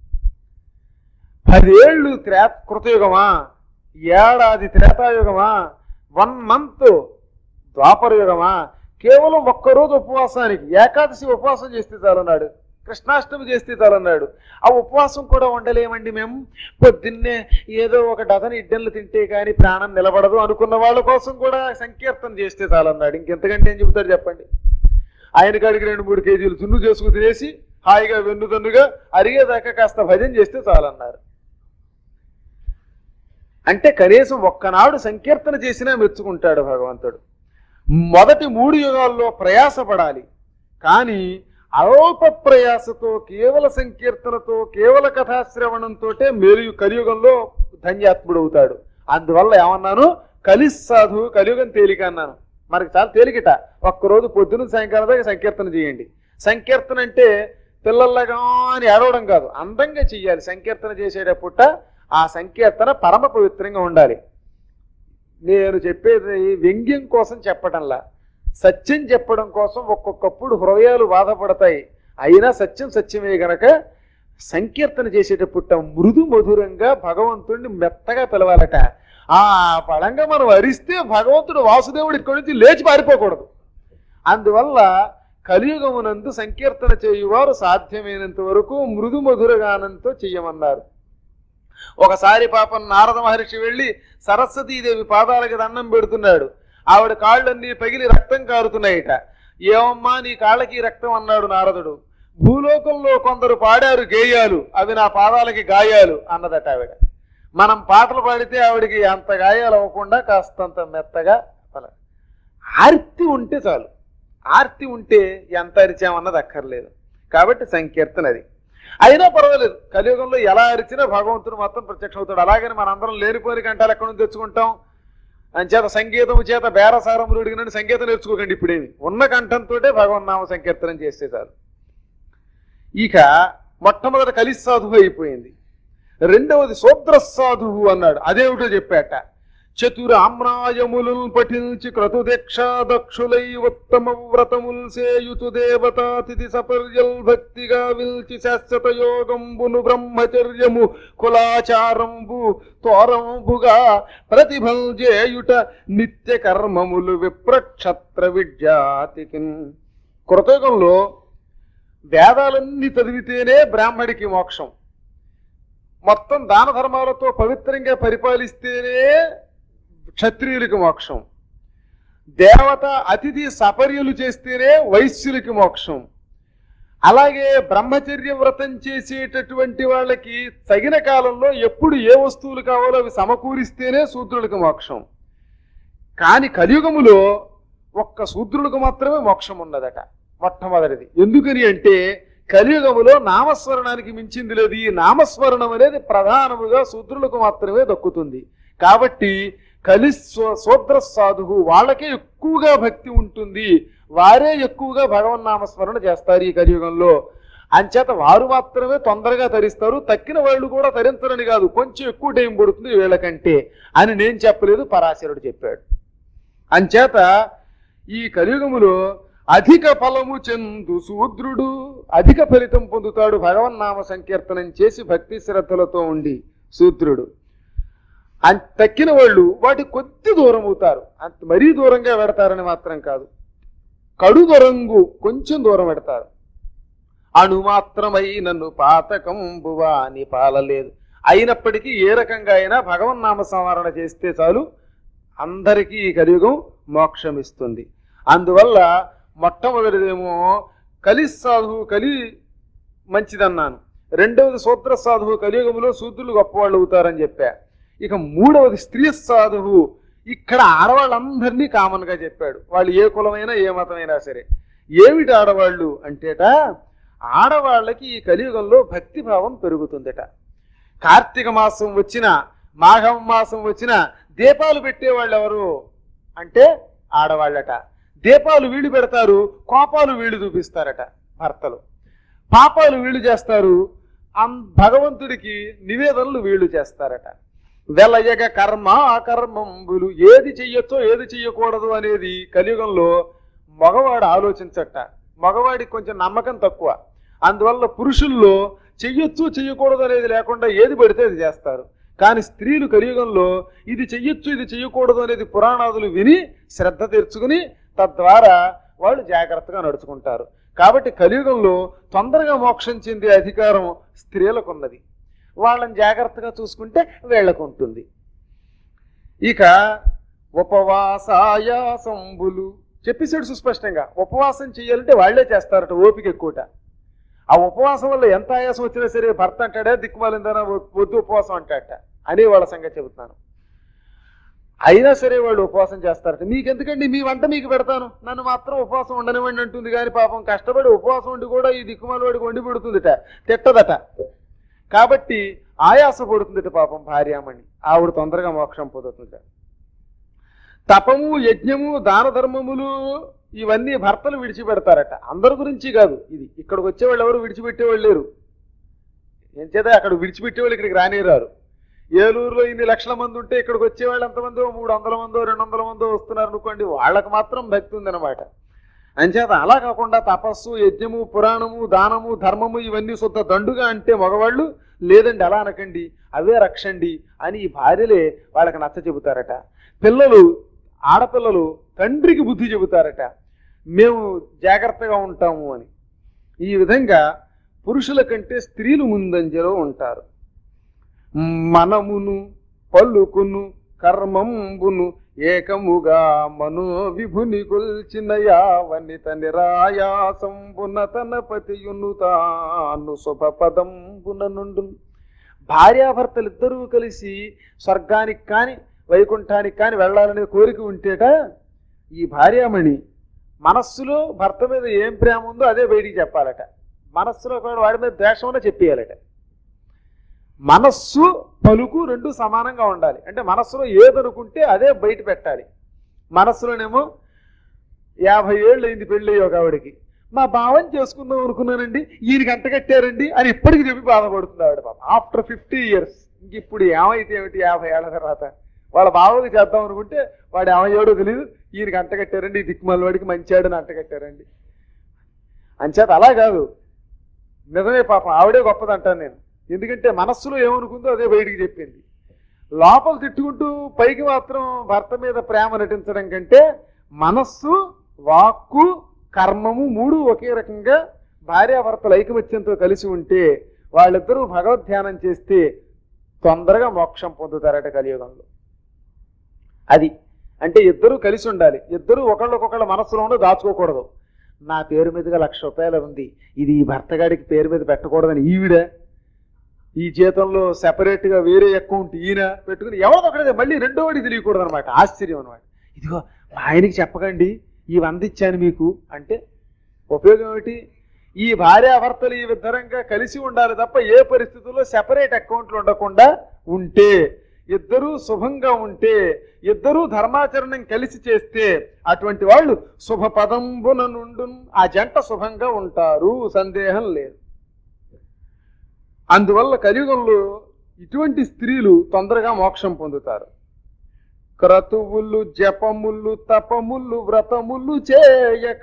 పదేళ్లు త్రే కృతయుగమా, ఏడాది త్రేతాయుగమా, వన్ మంత్ ద్వాపర యుగమా, కేవలం ఒక్కరోజు ఉపవాసానికి ఏకాదశి ఉపవాసం చేస్తే చాలన్నాడు, కృష్ణాష్టమి చేస్తే చాలన్నాడు. ఆ ఉపవాసం కూడా ఉండలేమండి మేము, పొద్దున్నే ఏదో ఒక డజన్ ఇడ్డన్లు తింటే కానీ ప్రాణం నిలబడదు అనుకున్న వాళ్ళ కోసం కూడా సంకీర్తన చేస్తే చాలన్నాడు. ఇంకెంతకంటే ఏం చెబుతారు చెప్పండి? ఆయన కాడికి రెండు మూడు కేజీలు చున్ను చేసుకు తినేసి హాయిగా వెన్నుదన్నుగా అరిగేదాకా కాస్త భజన చేస్తే చాలన్నారు. అంటే కనీసం ఒక్కనాడు సంకీర్తన చేసినా మెచ్చుకుంటాడు భగవంతుడు. మొదటి మూడు యుగాల్లో ప్రయాసపడాలి, కానీ అల్ప ప్రయాసతో కేవల సంకీర్తనతో కేవల కథాశ్రవణంతో మేలు కలియుగంలో ధన్యాత్ముడు అవుతాడు. అందువల్ల ఏమన్నాను, కలిసాధు కలియుగం తేలిక అన్నాను. మనకి చాలా తేలికట. ఒక్కరోజు పొద్దున సాయంకాలం దాకా సంకీర్తన చేయండి. సంకీర్తన అంటే పిల్లల్లాగా అని ఏడవడం కాదు, అందంగా చెయ్యాలి. సంకీర్తన చేసేటప్పుట ఆ సంకీర్తన పరమ పవిత్రంగా ఉండాలి. నేను చెప్పేది వ్యంగ్యం కోసం చెప్పటంలా, సత్యం చెప్పడం కోసం. ఒక్కొక్కప్పుడు హృదయాలు బాధపడతాయి, అయినా సత్యం సత్యమే గనక సంకీర్తన చేసేటప్పుట మృదు మధురంగా భగవంతుడిని మెత్తగా పిలవాలట. ఆ పడంగా మనం అరిస్తే భగవంతుడు వాసుదేవుడు ఇక్కడి నుంచి లేచి పారిపోకూడదు. అందువల్ల కలియుగమునందు సంకీర్తన చేయువారు సాధ్యమైనంత వరకు మృదు మధురగానంతో చెయ్యమన్నారు. ఒకసారి పాపం నారద మహర్షి వెళ్ళి సరస్వతీదేవి పాదాలకి దండం పెడుతున్నాడు. ఆవిడ కాళ్ళన్నీ పగిలి రక్తం కారుతున్నాయిట. ఏమమ్మా నీ కాళ్ళకి రక్తం అన్నాడు నారదుడు. భూలోకంలో కొందరు పాడారు గేయాలు, అవి నా పాదాలకి గాయాలు అన్నదట ఆవిడ. మనం పాటలు పాడితే ఆవిడికి అంత గాయాలు అవ్వకుండా కాస్తంత మెత్తగా ఆర్తి ఉంటే చాలు. ఆర్తి ఉంటే ఎంత అరిచామన్నది అక్కర్లేదు. కాబట్టి సంకీర్తన అది అయినా పర్వాలేదు. కలియుగంలో ఎలా అరిచినా భగవంతుడు మొత్తం ప్రత్యక్షం అవుతాడు. అలాగని మనందరం లేనిపోని కంటాలు ఎక్కడి నుంచి తెచ్చుకుంటాం. అంచేత సంగీతం చేత బేరసారములు అడిగినట్టు సంగీతం నేర్చుకోకండి. ఇప్పుడేమి ఉన్న కంఠంతో భగవన్నామ సంకీర్తనం చేస్తే చాలు. ఇక మొట్టమొదటి కలిసి సాధువు అయిపోయింది. రెండవది శూద్ర సాధువు అన్నాడు. అదేమిటో చెప్పాట. చతురామ్రాయములు పఠించి క్రతుదీక్షా దక్షులై ఉత్తమ వ్రతముల్ సేయుతు దేవతాతిథి సపర్యల్ భక్తిగా విల్చి శాశ్వత యోగంబును బ్రహ్మచర్యము కులాచారంబు తోరంబుగా ప్రతిభల్ చేయుట నిత్య కర్మములు విప్రక్షత్ర విద్యాతికి. కృతయుగంలో వేదాలన్నీ చదివితేనే బ్రాహ్మడికి మోక్షం. మొత్తం దాన ధర్మాలతో పవిత్రంగా పరిపాలిస్తేనే క్షత్రియులకి మోక్షం. దేవత అతిథి సపర్యలు చేస్తేనే వైశ్యులకి మోక్షం. అలాగే బ్రహ్మచర్య వ్రతం చేసేటటువంటి వాళ్ళకి తగిన కాలంలో ఎప్పుడు ఏ వస్తువులు కావాలో అవి సమకూరిస్తేనే శూద్రులకు మోక్షం. కానీ కలియుగములో ఒక్క శూద్రులకు మాత్రమే మోక్షం ఉన్నదట. మొట్టమొదటిది ఎందుకని అంటే కలియుగములో నామస్మరణానికి మించింది లేదు. ఈ నామస్మరణం అనేది ప్రధానముగా శూద్రులకు మాత్రమే దక్కుతుంది. కాబట్టి కలి శూద్ర సాధువు వాళ్ళకే ఎక్కువగా భక్తి ఉంటుంది. వారే ఎక్కువగా భగవన్నామస్మరణ చేస్తారు ఈ కలియుగంలో. అంచేత వారు మాత్రమే తొందరగా తరిస్తారు. తక్కిన వాళ్ళు కూడా తరించరని కాదు, కొంచెం ఎక్కువ టైం పడుతుంది వీళ్ళకంటే అని నేను చెప్పలేదు, పరాశరుడు చెప్పాడు. అంచేత ఈ కలియుగములో అధిక ఫలము చెందు శూద్రుడు అధిక ఫలితం పొందుతాడు భగవన్నామ సంకీర్తనం చేసి భక్తి శ్రద్ధలతో ఉండి. శూద్రుడు తక్కిన వాళ్ళు వాటి కొద్ది దూరం అవుతారు. అంత మరీ దూరంగా పెడతారని మాత్రం కాదు, కడు దొరంగు కొంచెం దూరం పెడతారు. అణు మాత్రమై నన్ను పాతకంబువా అని పాలలేదు. అయినప్పటికీ ఏ రకంగా అయినా భగవన్నామ సంవరణ చేస్తే చాలు అందరికీ ఈ కలియుగం మోక్షం ఇస్తుంది. అందువల్ల మొట్టమొదటిదేమో కలి సాధువు కలి మంచిదన్నాను. రెండవది శూద్ర సాధువు కలియుగంలో శూద్రులు గొప్పవాళ్ళు అవుతారని చెప్పా. ఇక మూడవది స్త్రీ సాధువు. ఇక్కడ ఆడవాళ్ళందరినీ కామన్ గా చెప్పాడు. వాళ్ళు ఏ కులమైనా ఏ మతమైనా సరే. ఏమిటి ఆడవాళ్ళు అంటేట, ఆడవాళ్ళకి ఈ కలియుగంలో భక్తి భావం పెరుగుతుందట. కార్తీక మాసం వచ్చిన మాఘం మాసం వచ్చిన దీపాలు పెట్టేవాళ్ళు ఎవరు అంటే ఆడవాళ్ళట. దీపాలు వీళ్ళు పెడతారు, కోపాలు వీళ్ళు చూపిస్తారట భర్తలు. పాపాలు వీళ్ళు చేస్తారు, భగవంతుడికి నివేదనలు వీళ్ళు చేస్తారట. వెలయగ కర్మ అకర్మంబులు, ఏది చెయ్యొచ్చో ఏది చెయ్యకూడదు అనేది కలియుగంలో మగవాడు ఆలోచించట. మగవాడికి కొంచెం నమ్మకం తక్కువ. అందువల్ల పురుషుల్లో చెయ్యొచ్చు చెయ్యకూడదు అనేది లేకుండా ఏది పడితే అది చేస్తారు. కానీ స్త్రీలు కలియుగంలో ఇది చెయ్యొచ్చు ఇది చెయ్యకూడదు అనేది పురాణాదులు విని శ్రద్ధ తెచ్చుకుని తద్వారా వాళ్ళు జాగ్రత్తగా నడుచుకుంటారు. కాబట్టి కలియుగంలో తొందరగా మోక్షం చెందే అధికారం స్త్రీలకు ఉన్నది. వాళ్ళని జాగ్రత్తగా చూసుకుంటే వీళ్ళకు ఉంటుంది. ఇక ఉపవాసాయాసంబులు చెప్పేసాడు సుస్పష్టంగా. ఉపవాసం చేయాలంటే వాళ్లే చేస్తారట, ఓపిక ఎక్కువట. ఆ ఉపవాసం వల్ల ఎంత ఆయాసం వచ్చినా సరే భర్త అంటాడా దిక్కుమాలిందనా వద్దు ఉపవాసం అంటాడట అనే వాళ్ళ సంగతి చెబుతున్నాను. అయినా సరే వాళ్ళు ఉపవాసం చేస్తారట. మీకెందుకండి, మీ వంట మీకు పెడతాను, నన్ను మాత్రం ఉపవాసం ఉండనివ్వండి అంటుంది. కానీ పాపం కష్టపడి ఉపవాసం ఉండి కూడా ఈ దిక్కుమాల వాడికి వండి పెడుతుందిట, తిట్టదట. కాబట్టి ఆయాస పడుతుందిట పాపం భార్యామణి. ఆవిడ తొందరగా మోక్షం పొందుతుందిట. తపము, యజ్ఞము, దాన ధర్మములు ఇవన్నీ భర్తలు విడిచిపెడతారట. అందరి గురించి కాదు ఇది. ఇక్కడికి వచ్చేవాళ్ళు ఎవరు విడిచిపెట్టేవాళ్ళు లేరు. ఏం చేత అక్కడ విడిచిపెట్టేవాళ్ళు ఇక్కడికి రానేరారు. ఏలూరులో ఇన్ని లక్షల మంది ఉంటే ఇక్కడికి వచ్చేవాళ్ళు ఎంతమందో మూడు వందల మందో రెండు వందల మందో వస్తున్నారు అనుకోండి, వాళ్ళకు మాత్రం భక్తి ఉందన్నమాట. అంచేత అలా కాకుండా తపస్సు, యజ్ఞము, పురాణము, దానము, ధర్మము ఇవన్నీ శుద్ధ దండుగా అంటే మగవాళ్ళు లేదండి అలా అనకండి, అవే రక్షండి అని ఈ భార్యలే వాళ్ళకి నచ్చ చెబుతారట. పిల్లలు, ఆడపిల్లలు తండ్రికి బుద్ధి చెబుతారట, మేము జాగ్రత్తగా ఉంటాము అని. ఈ విధంగా పురుషుల కంటే స్త్రీలు ముందంజలో ఉంటారు. మనమును పలుకును కర్మంబును ఏకముగా మనో విభుని కొల్చిన యావనిత నిరాయాసంబున తన పతియును తాను శుభపదంబున నుండు. భార్యాభర్తలిద్దరూ కలిసి స్వర్గానికి కాని వైకుంఠానికి కాని వెళ్ళాలనే కోరిక ఉంటేట ఈ భార్యామణి మనస్సులో భర్త మీద ఏం ప్రేమ ఉందో అదే బయటికి చెప్పాలట. మనస్సులో వాడి మీద ద్వేషంలో చెప్పేయాలట. మనస్సు పలుకు రెండు సమానంగా ఉండాలి. అంటే మనస్సులో ఏదనుకుంటే అదే బయట పెట్టాలి. మనస్సులోనేమో యాభై ఏళ్ళు అయింది పెళ్ళి ఒక ఆవిడకి, మా బావని చేసుకుందాం అనుకున్నానండి, ఈయనకి అంట కట్టారండి అని ఇప్పటికి చెప్పి బాధపడుతుంది ఆవిడ పాప. ఆఫ్టర్ ఫిఫ్టీ ఇయర్స్ ఇంక ఇప్పుడు ఏమైతే ఏమిటి యాభై ఏళ్ల తర్వాత వాళ్ళ బావకి చేద్దాం అనుకుంటే వాడు ఏమయ్యాడో తెలియదు, ఈయనకి అంట కట్టారండి, దిక్కుమాల వాడికి మంచాడని అంట కట్టారండి. అంచేత అలా కాదు, నిజమే పాపం ఆవిడే గొప్పదంటాను నేను. ఎందుకంటే మనస్సులో ఏమనుకుందో అదే బయటికి చెప్పింది. లోపల తిట్టుకుంటూ పైకి మాత్రం భర్త మీద ప్రేమ నటించడం కంటే మనస్సు, వాక్కు, కర్మము మూడు ఒకే రకంగా భార్యాభర్తలు ఐకమత్యంతో కలిసి ఉంటే వాళ్ళిద్దరూ భగవద్ధ్యానం చేస్తే తొందరగా మోక్షం పొందుతారట కలియుగంలో. అది అంటే ఇద్దరూ కలిసి ఉండాలి. ఇద్దరూ ఒకళ్ళకొకళ్ళ మనస్సులోనూ దాచుకోకూడదు. నా పేరు మీదుగా లక్ష రూపాయలు ఉంది, ఇది ఈ భర్తగాడికి పేరు మీద పెట్టకూడదని ఈవిడ, ఈ జీతంలో సెపరేట్గా వేరే అకౌంట్ ఈయన పెట్టుకుని ఎవరిదొక్కడే మళ్ళీ రెండో వాడికి తెలియకూడదు అనమాట. ఆశ్చర్యం అనమాట. ఇదిగో ఆయనకి చెప్పకండి, ఈ వంద ఇచ్చాను మీకు అంటే ఉపయోగం ఏమిటి? ఈ భార్యాభర్తలు ఈ విధంగా కలిసి ఉండాలి తప్ప ఏ పరిస్థితుల్లో సెపరేట్ అకౌంట్లు ఉండకుండా ఉంటే, ఇద్దరూ శుభంగా ఉంటే, ఇద్దరూ ధర్మాచరణం కలిసి చేస్తే అటువంటి వాళ్ళు శుభ పదంబున నుండు ఆ జంట శుభంగా ఉంటారు, సందేహం లేదు. అందువల్ల కలియుగంలో ఇటువంటి స్త్రీలు తొందరగా మోక్షం పొందుతారు. క్రతువులు, జపములు, తపములు, వ్రతములు చేయక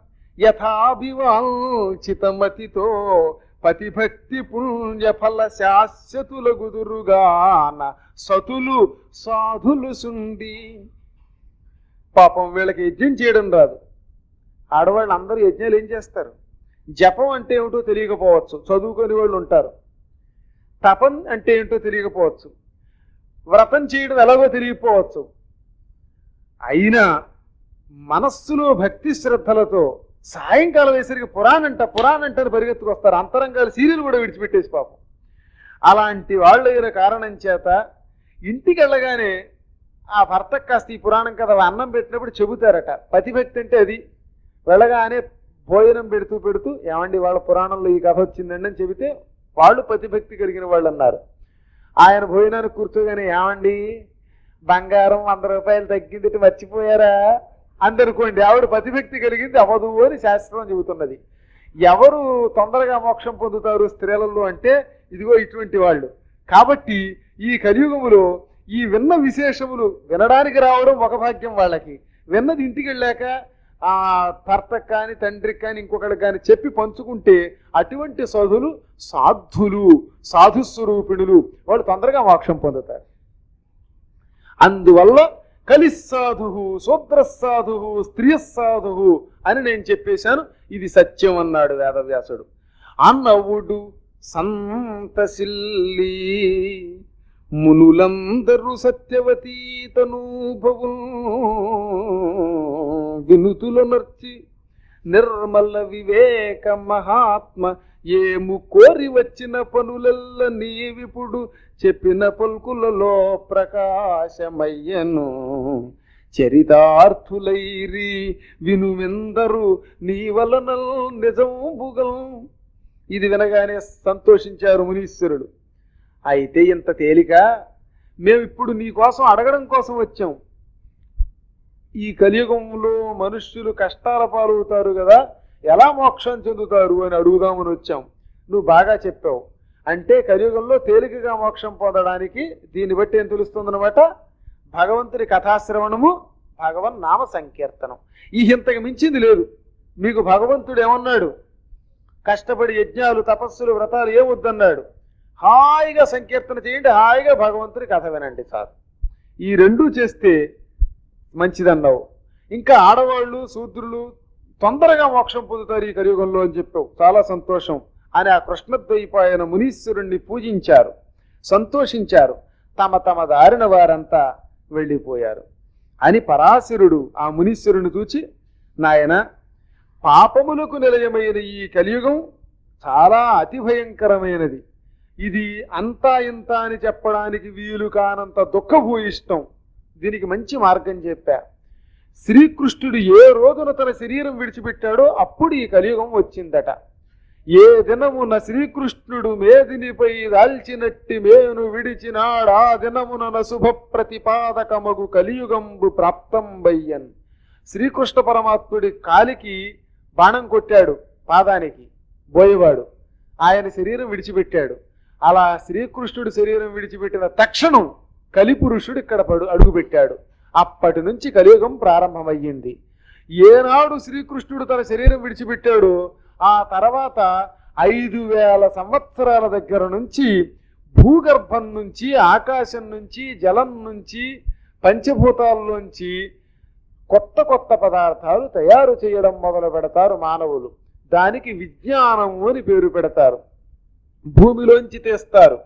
యథాభివాంఛితమతితో పతిభక్తి పుణ్య ఫల శాశ్వతుల గుదురుగాన సతులు సాధులు సుండి. పాపం వీళ్ళకి యజ్ఞం చేయడం రాదు. ఆడవాళ్ళు అందరూ యజ్ఞాలు ఏం చేస్తారు? జపం అంటే ఏమిటో తెలియకపోవచ్చు, చదువుకొని వాళ్ళు ఉంటారు. తపం అంటే ఏంటో తెలియకపోవచ్చు, వ్రతం చేయడం ఎలాగో తెలియకపోవచ్చు. అయినా మనస్సులో భక్తి శ్రద్ధలతో సాయంకాలం వేసరికి పురాణంట పురాణంటని పరిగెత్తుకొస్తారు. అంతరంగాలు సీరియల్ కూడా విడిచిపెట్టేసి పాపం. అలాంటి వాళ్ళు అయిన కారణం చేత ఇంటికి వెళ్ళగానే ఆ భర్తకు కాస్త ఈ పురాణం కదా అన్నం పెట్టినప్పుడు చెబుతారట. పతిభక్తి అంటే అది. వెళ్ళగానే భోజనం పెడుతూ పెడుతూ ఏమండి వాళ్ళ పురాణంలో ఈ కథ వచ్చిందండి అని చెబితే వాళ్ళు పతిభక్తి కలిగిన వాళ్ళు అన్నారు. ఆయన భోజనానికి కూర్చోగానే ఏమండి బంగారం వంద రూపాయలు తగ్గింది మర్చిపోయారా అందనుకోండి, ఆవిడ పతిభక్తి కలిగింది అవదు అని శాస్త్రం చెబుతున్నది. ఎవరు తొందరగా మోక్షం పొందుతారు స్త్రీలలో అంటే ఇదిగో ఇటువంటి వాళ్ళు. కాబట్టి ఈ కలియుగములో ఈ విన్న విశేషములు వినడానికి రావడం ఒక భాగ్యం వాళ్ళకి. విన్నది ఇంటికి వెళ్ళాక ఆ భర్తకు కానీ తండ్రికి కానీ ఇంకొకరికి కానీ చెప్పి పంచుకుంటే అటువంటి సాధులు సాధులు సాధుస్వరూపిణులు వాళ్ళు తొందరగా మోక్షం పొందుతారు. అందువల్ల కలిస్సాధు, శూద్రసాధు, స్త్రీసాధు అని నేను చెప్పేశాను. ఇది సత్యం అన్నాడు వేదవ్యాసుడు. అన్నవుడు సంతసిల్లి మునులందరూ సత్యవతీతనూభవు వినుతుల నర్చి నిర్మల వివేక మహాత్మ ఏము కోరి వచ్చిన పనులెల్ల నీవిప్పుడు చెప్పిన పలుకులలో ప్రకాశమయ్యను. చరితార్థులైరి వినుమెందరు నీ వలన నిజంబుగం. ఇది వినగానే సంతోషించారు మునీశ్వరుడు. అయితే ఇంత తేలిక, మేము ఇప్పుడు నీ కోసం అడగడం కోసం వచ్చాం. ఈ కలియుగంలో మనుష్యులు కష్టాల పాలవుతారు కదా, ఎలా మోక్షం చెందుతారు అని అడుగుదామని వచ్చాం. నువ్వు బాగా చెప్పావు. అంటే కలియుగంలో తేలికగా మోక్షం పొందడానికి దీన్ని బట్టి ఏం తెలుస్తుందన్నమాట, భగవంతుడి కథాశ్రవణము, భగవన్ నామ సంకీర్తనం. ఈ ఇంతకు మించింది లేదు. మీకు భగవంతుడు ఏమన్నాడు, కష్టపడి యజ్ఞాలు తపస్సులు వ్రతాలు ఏమొద్దన్నాడు, హాయిగా సంకీర్తన చేయండి, హాయిగా భగవంతుడి కథ వినండి చాలు. ఈ రెండూ చేస్తే మంచిదన్నావు. ఇంకా ఆడవాళ్ళు శూద్రులు తొందరగా మోక్షం పొందుతారు ఈ కలియుగంలో అని చెప్పావు, చాలా సంతోషం అని ఆ కృష్ణద్వైపాయన మునీశ్వరుణ్ణి పూజించారు, సంతోషించారు. తమ తమ దారిన వారంతా వెళ్ళిపోయారు అని పరాశరుడు ఆ మునీశ్వరుని చూచి, నాయన పాపములకు నిలయమైన ఈ కలియుగం చాలా అతి భయంకరమైనది. ఇది అంతా ఇంత అని చెప్పడానికి వీలు కానంత దుఃఖభూయిష్టం. దీనికి మంచి మార్గం చెప్పా. శ్రీకృష్ణుడు ఏ రోజున తన శరీరం విడిచిపెట్టాడో అప్పుడు ఈ కలియుగం వచ్చిందట. ఏ దినమున శ్రీకృష్ణుడు మేదినిపై దాల్చినట్టి మేను విడిచినాడు, ఆ దినమున నశుభ ప్రతిపాదకమగు కలియుగంబు ప్రాప్తం బయ్యన్. శ్రీకృష్ణ పరమాత్ముడి కాలికి బాణం కొట్టాడు, పాదానికి బోయేవాడు, ఆయన శరీరం విడిచిపెట్టాడు. అలా శ్రీకృష్ణుడి శరీరం విడిచిపెట్టిన తక్షణం కలిపురుషుడు ఇక్కడ పడు అడుగుపెట్టాడు. అప్పటి నుంచి కలియుగం ప్రారంభమయ్యింది. ఏనాడు శ్రీకృష్ణుడు తన శరీరం విడిచిపెట్టాడు, ఆ తర్వాత ఐదు వేల సంవత్సరాల దగ్గర నుంచి భూగర్భం నుంచి, ఆకాశం నుంచి, జలం నుంచి, పంచభూతాల్లోంచి కొత్త కొత్త పదార్థాలు తయారు చేయడం మొదలు పెడతారు మానవులు. దానికి విజ్ఞానము అని పేరు పెడతారు. భూమిలోంచి తీస్తారు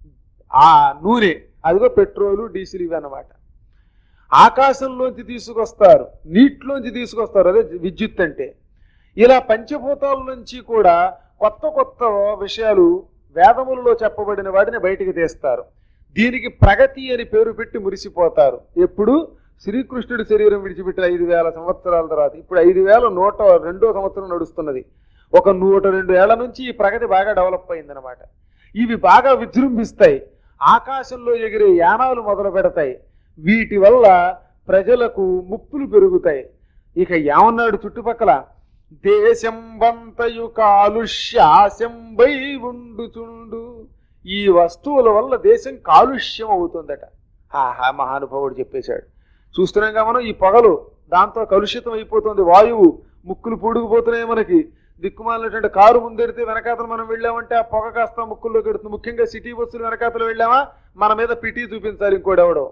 ఆ నూనె, అదిగో పెట్రోలు డీజిల్ ఇవి అన్నమాట. ఆకాశంలోంచి తీసుకొస్తారు, నీటిలోంచి తీసుకొస్తారు, అదే విద్యుత్ అంటే. ఇలా పంచభూతాల నుంచి కూడా కొత్త కొత్త విషయాలు వేదములలో చెప్పబడిన వాటిని బయటికి తీస్తారు. దీనికి ప్రగతి అని పేరు పెట్టి మురిసిపోతారు. ఎప్పుడు శ్రీకృష్ణుడి శరీరం విడిచిపెట్టిన ఐదు వేల సంవత్సరాల తర్వాత. ఇప్పుడు ఐదు వేల నూట రెండో సంవత్సరం నడుస్తున్నది. ఒక నూట రెండు ఏళ్ల నుంచి ఈ ప్రగతి బాగా డెవలప్ అయిందనమాట. ఇవి బాగా విజృంభిస్తాయి, ఆకాశంలో ఎగిరే యానాలు మొదలు పెడతాయి. వీటి వల్ల ప్రజలకు ముప్పులు పెరుగుతాయి. ఇక ఏమన్నాడు చుట్టుపక్కల, దేశం వంతయు కాలుష్యాశంబై ఉండుచుండు. ఈ వస్తువుల వల్ల దేశం కాలుష్యం అవుతుందట. ఆహా, మహానుభావుడు చెప్పేశాడు. చూస్తున్నాంగా మనం ఈ పొగలు, దాంతో కలుషితం అయిపోతుంది వాయువు, ముక్కులు పూడుకుపోతున్నాయి. మనకి దిక్కుమాలినటువంటి కారు ముందెడితే వెనకాతలు మనం వెళ్ళామంటే ఆ పొగ కాస్త ముక్కుల్లో కడుతుంది. ముఖ్యంగా సిటీ బస్సులు వెనకాతలు వెళ్ళామా మన మీద పిటి చూపించాలి ఇంకోడెవడో,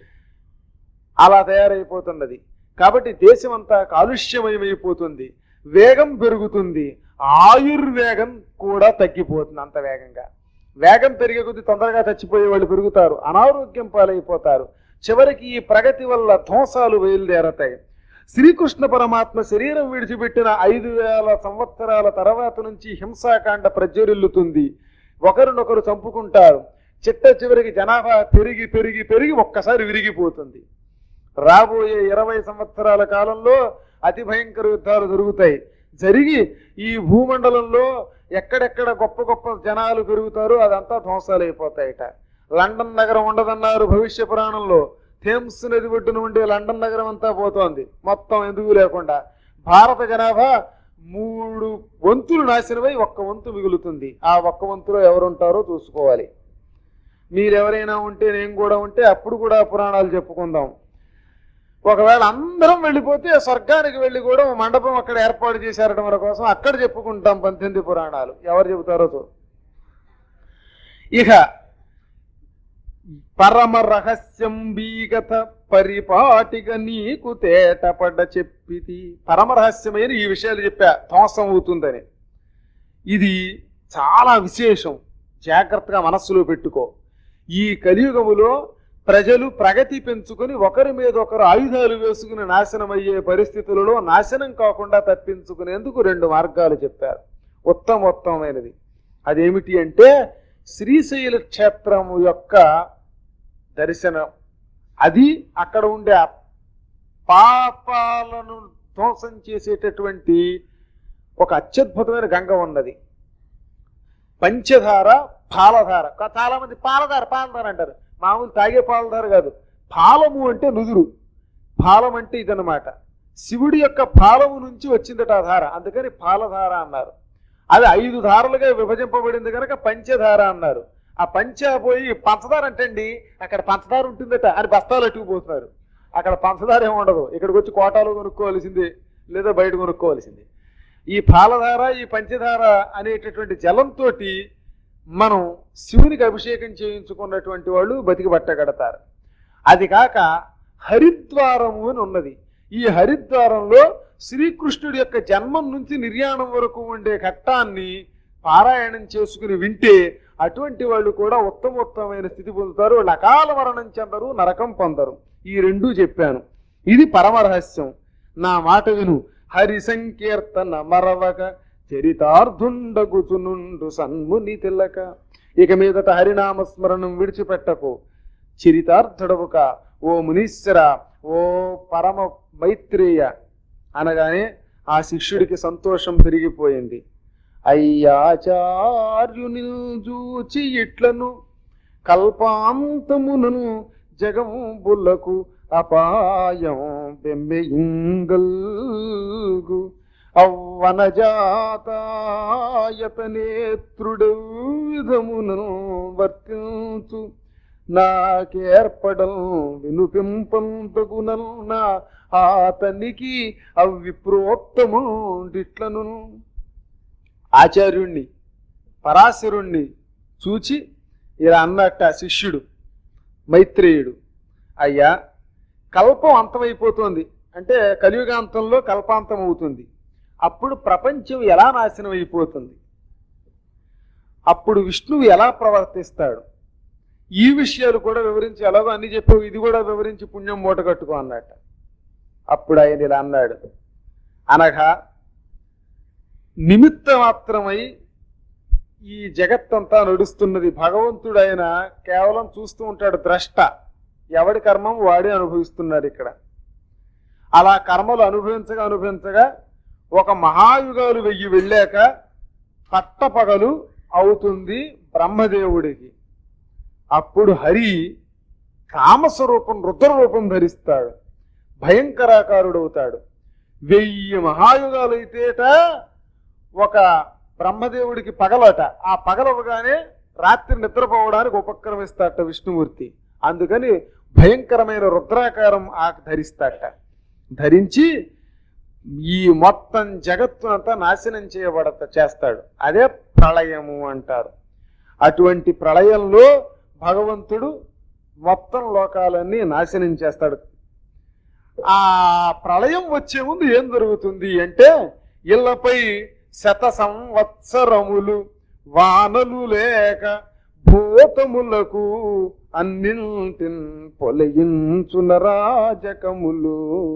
అలా తయారైపోతున్నది. కాబట్టి దేశం అంతా కాలుష్యమయమైపోతుంది, వేగం పెరుగుతుంది, ఆయుర్వేగం కూడా తగ్గిపోతుంది. అంత వేగంగా వేగం పెరిగే కొద్దీ తొందరగా చచ్చిపోయే వాళ్ళు పెరుగుతారు, అనారోగ్యం పాలైపోతారు. చివరికి ఈ ప్రగతి వల్ల ధ్వంసాలు బయలుదేరతాయి. శ్రీకృష్ణ పరమాత్మ శరీరం విడిచిపెట్టిన ఐదు వేల సంవత్సరాల తర్వాత నుంచి హింసాకాండ ప్రజ్వరిల్లుతుంది. ఒకరినొకరు చంపుకుంటారు. చిట్ట చివరికి జనాభా పెరిగి పెరిగి పెరిగి ఒక్కసారి విరిగిపోతుంది. రాబోయే ఇరవై సంవత్సరాల కాలంలో అతి భయంకర యుద్ధాలు జరుగుతాయి. జరిగి ఈ భూమండలంలో ఎక్కడెక్కడ గొప్ప గొప్ప జనాలు పెరుగుతారో అదంతా ధ్వంసాలు అయిపోతాయట. లండన్ నగరం ఉండదన్నారు భవిష్య పురాణంలో. థేమ్స్ నది ఒడ్డున ఉండే లండన్ నగరం అంతా పోతోంది మొత్తం, ఎందుకు లేకుండా. భారత జనాభా మూడు వంతులు నాశనమై ఒక్క వంతు మిగులుతుంది. ఆ ఒక్క వంతులో ఎవరుంటారో చూసుకోవాలి. మీరెవరైనా ఉంటే, నేను కూడా ఉంటే అప్పుడు కూడా పురాణాలు చెప్పుకుందాం. ఒకవేళ అందరం వెళ్ళిపోతే స్వర్గానికి వెళ్ళి కూడా మండపం అక్కడ ఏర్పాటు చేశారట మన కోసం, అక్కడ చెప్పుకుంటాం పద్దెనిమిది పురాణాలు. ఎవరు చెబుతారో చూ. ఇక పరమ రహస్యం బీగత పరిపాటిక నీకు తేటపడ్డ చెప్పితి. పరమ రహస్యమైన ఈ విషయాలు చెప్పా, ధ్వంసం అవుతుందని. ఇది చాలా విశేషం, జాగ్రత్తగా మనస్సులో పెట్టుకో. ఈ కలియుగములో ప్రజలు ప్రగతి పెంచుకుని ఒకరి మీద ఒకరు ఆయుధాలు వేసుకుని నాశనమయ్యే పరిస్థితులలో నాశనం కాకుండా తప్పించుకునేందుకు రెండు మార్గాలు చెప్పారు. ఉత్తమోత్తమైనది అదేమిటి అంటే శ్రీశైల క్షేత్రము యొక్క దర్శనం. అది అక్కడ ఉండే పాపాలను ధ్వంసం చేసేటటువంటి ఒక అత్యద్భుతమైన గంగ ఉన్నది. పంచధార, పాలధార. చాలా మంది పాలధార పాలధార అంటారు. మామూలు తాగే పాలధార కాదు. పాలము అంటే నుదురు, పాలం అంటే ఇదన్నమాట. శివుడి యొక్క పాలము నుంచి వచ్చిందట ఆ ధార, అందుకని పాలధార అన్నారు. అది ఐదు ధారలుగా విభజింపబడింది కనుక పంచధార అన్నారు. ఆ పంచ పోయి పంచదార అంటండి, అక్కడ పంచదార ఉంటుందట అని బస్తాలు అట్టుకుపోతున్నారు. అక్కడ పంచదార ఏమి ఉండదు. ఇక్కడికి వచ్చి కోటాలు కొనుక్కోవాల్సింది లేదా బయట కొనుక్కోవాల్సింది. ఈ పాలధార, ఈ పంచధార అనేటటువంటి జలంతో మనం శివునికి అభిషేకం చేయించుకున్నటువంటి వాళ్ళు బతికి బట్టగడతారు. అది కాక హరిద్వారము అని ఉన్నది. ఈ హరిద్వారంలో శ్రీకృష్ణుడి యొక్క జన్మం నుంచి నిర్యాణం వరకు ఉండే ఘట్టాన్ని పారాయణం చేసుకుని వింటే అటువంటి వాళ్ళు కూడా ఉత్తమోత్తమైన స్థితి పొందుతారు. వాళ్ళు అకాల మరణం చెందరు, నరకం పొందరు. ఈ రెండూ చెప్పాను. ఇది పరమరహస్యం. నా మాట విను. హరి సంకీర్తన మరవక చరితార్థుండగుచునుండు సన్ముని తిలక. ఇక మీదట హరినామస్మరణం విడిచిపెట్టకు, చరితార్థుడవుక ఓ మునీశ్వర, ఓ పరమ మైత్రేయ అనగానే ఆ శిష్యుడికి సంతోషం పెరిగిపోయింది. అయ్యాచార్యుని చూచి ఇట్లను కల్పాంతమునను జగంబులకు అపాయం బెమ్మెయింగల్గు అవ్వనజాతాయతనేత్రుడు విధమునను వర్తించు నాకేర్పడం వినుపింపంతగునన్న ఆతనికి అవిప్రోత్తముడిట్లను. ఆచార్యుణ్ణి పరాశరుణ్ణి చూచి ఇలా అన్నట్ట శిష్యుడు మైత్రేయుడు, అయ్యా కల్పం అంతమైపోతుంది అంటే కలియుగాంతంలో కల్పాంతం అవుతుంది. అప్పుడు ప్రపంచం ఎలా నాశనం అయిపోతుంది, అప్పుడు విష్ణువు ఎలా ప్రవర్తిస్తాడు, ఈ విషయాలు కూడా వివరించి ఎలాగో అన్ని చెప్పావు, ఇది కూడా వివరించి పుణ్యం మూట కట్టుకో అన్నట్ట. అప్పుడు ఆయన ఇలా అన్నాడు, అనగా నిమిత్త మాత్రమై ఈ జగత్తంతా నడుస్తున్నది. భగవంతుడు ఆయన కేవలం చూస్తూ ఉంటాడు, ద్రష్ట. ఎవడి కర్మం వాడే అనుభవిస్తున్నారు ఇక్కడ. అలా కర్మలు అనుభవించగా అనుభవించగా ఒక మహాయుగాలు వెయ్యి వెళ్ళాక పట్టపగలు అవుతుంది బ్రహ్మదేవుడికి. అప్పుడు హరి కామస్వరూపం రుద్రరూపం ధరిస్తాడు, భయంకరాకారుడవుతాడు. వెయ్యి మహాయుగాలు అయితేట ఒక బ్రహ్మదేవుడికి పగలట. ఆ పగలవగానే రాత్రి నిద్రపోవడానికి ఉపక్రమిస్తాట విష్ణుమూర్తి. అందుకని భయంకరమైన రుద్రాకారం ఆ ధరిస్తాట. ధరించి ఈ మొత్తం జగత్తు అంతా నాశనం చేయబడత చేస్తాడు. అదే ప్రళయము అంటారు. అటువంటి ప్రళయంలో భగవంతుడు మొత్తం లోకాలన్నీ నాశనం చేస్తాడు. ఆ ప్రళయం వచ్చే ముందు ఏం జరుగుతుంది అంటే ఇళ్లపై శత సంవత్సరములు వానలు లేక భూతములకు అన్నింటిన్ పొలయించున రాజకములు.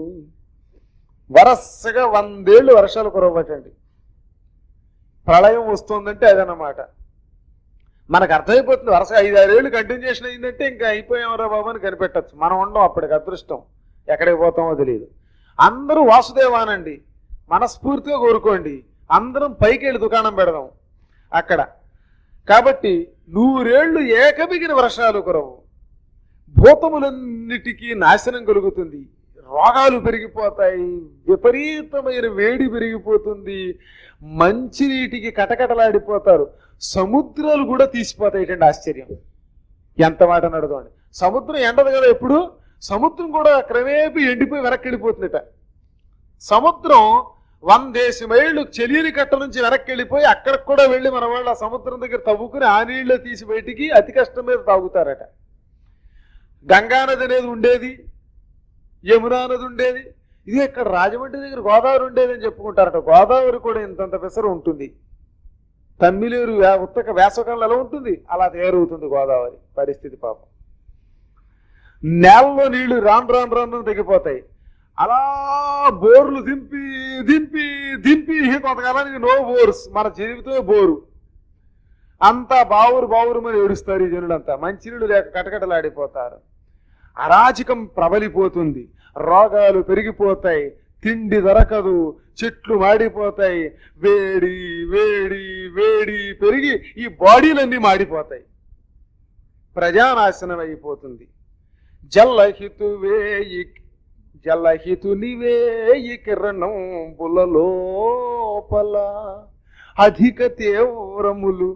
వరసగా వందేళ్లు వర్షాలు కురవటండి. ప్రళయం వస్తుందంటే అదనమాట. మనకు అర్థమైపోతుంది. వరుస ఐదారేళ్ళు కంటిన్యూషన్ అయిందంటే ఇంకా అయిపోయామరా బాబు అని కనిపెట్టచ్చు. మనం ఉండం అప్పటికి. అదృష్టం ఎక్కడికి పోతామో తెలియదు. అందరూ వాసుదేవానండి, మనస్ఫూర్తిగా కోరుకోండి. అందరం పైకి వెళ్ళి దుకాణం పెడదాం అక్కడ. కాబట్టి నూరేళ్లు ఏకమిగిన వర్షాలు కురవు, భూతములన్నిటికీ నాశనం కలుగుతుంది, రోగాలు పెరిగిపోతాయి, విపరీతమైన వేడి పెరిగిపోతుంది, మంచినీటికి కటకటలాడిపోతారు, సముద్రాలు కూడా తీసిపోతాయిటండి. ఆశ్చర్యం. ఎంత మాట నడదండి. సముద్రం ఎండదు కదా ఎప్పుడు, సముద్రం కూడా క్రమేపీ ఎండిపోయి వెనక్కి వెళ్ళిపోతుందట. సముద్రం వందేసి మైళ్ళు చెలియని కట్ట నుంచి వెనక్కి వెళ్ళిపోయి అక్కడికి కూడా వెళ్ళి మన వాళ్ళు ఆ సముద్రం దగ్గర తవ్వుకుని ఆ నీళ్ళు తీసి బయటికి అతి కష్టం మీద తాగుతారట. గంగానది అనేది ఉండేది, యమునా నది ఉండేది, ఇది ఇక్కడ రాజమండ్రి దగ్గర గోదావరి ఉండేది అని చెప్పుకుంటారట. గోదావరి కూడా ఇంతంత పెసరు ఉంటుంది. తమ్మిలేరు ఉత్తక వేసవకాలంలో ఎలా ఉంటుంది అలా తయారవుతుంది గోదావరి పరిస్థితి. పాపం నేలలో నీళ్లు రాను రాను రాను తగ్గిపోతాయి. అలా బోర్లు దింపి దింపి దింపి కొంతకాలానికి నో బోర్స్, మన జీవితమే బోరు. అంతా బావురు బావురు అని ఏడుస్తారు ఈ జనులంతా. మంచినీళ్ళు లేక కటకటలాడిపోతారు. అరాచకం ప్రబలిపోతుంది, రోగాలు పెరిగిపోతాయి, తిండి దొరకదు, చెట్లు మాడిపోతాయి, వేడి వేడి వేడి పెరిగి ఈ బాడీలన్నీ మాడిపోతాయి, ప్రజానాశనం అయిపోతుంది. జల్లహితు వేయి జలహితుని వేయి కిరణం బులలోపల అధిక తీవ్రములు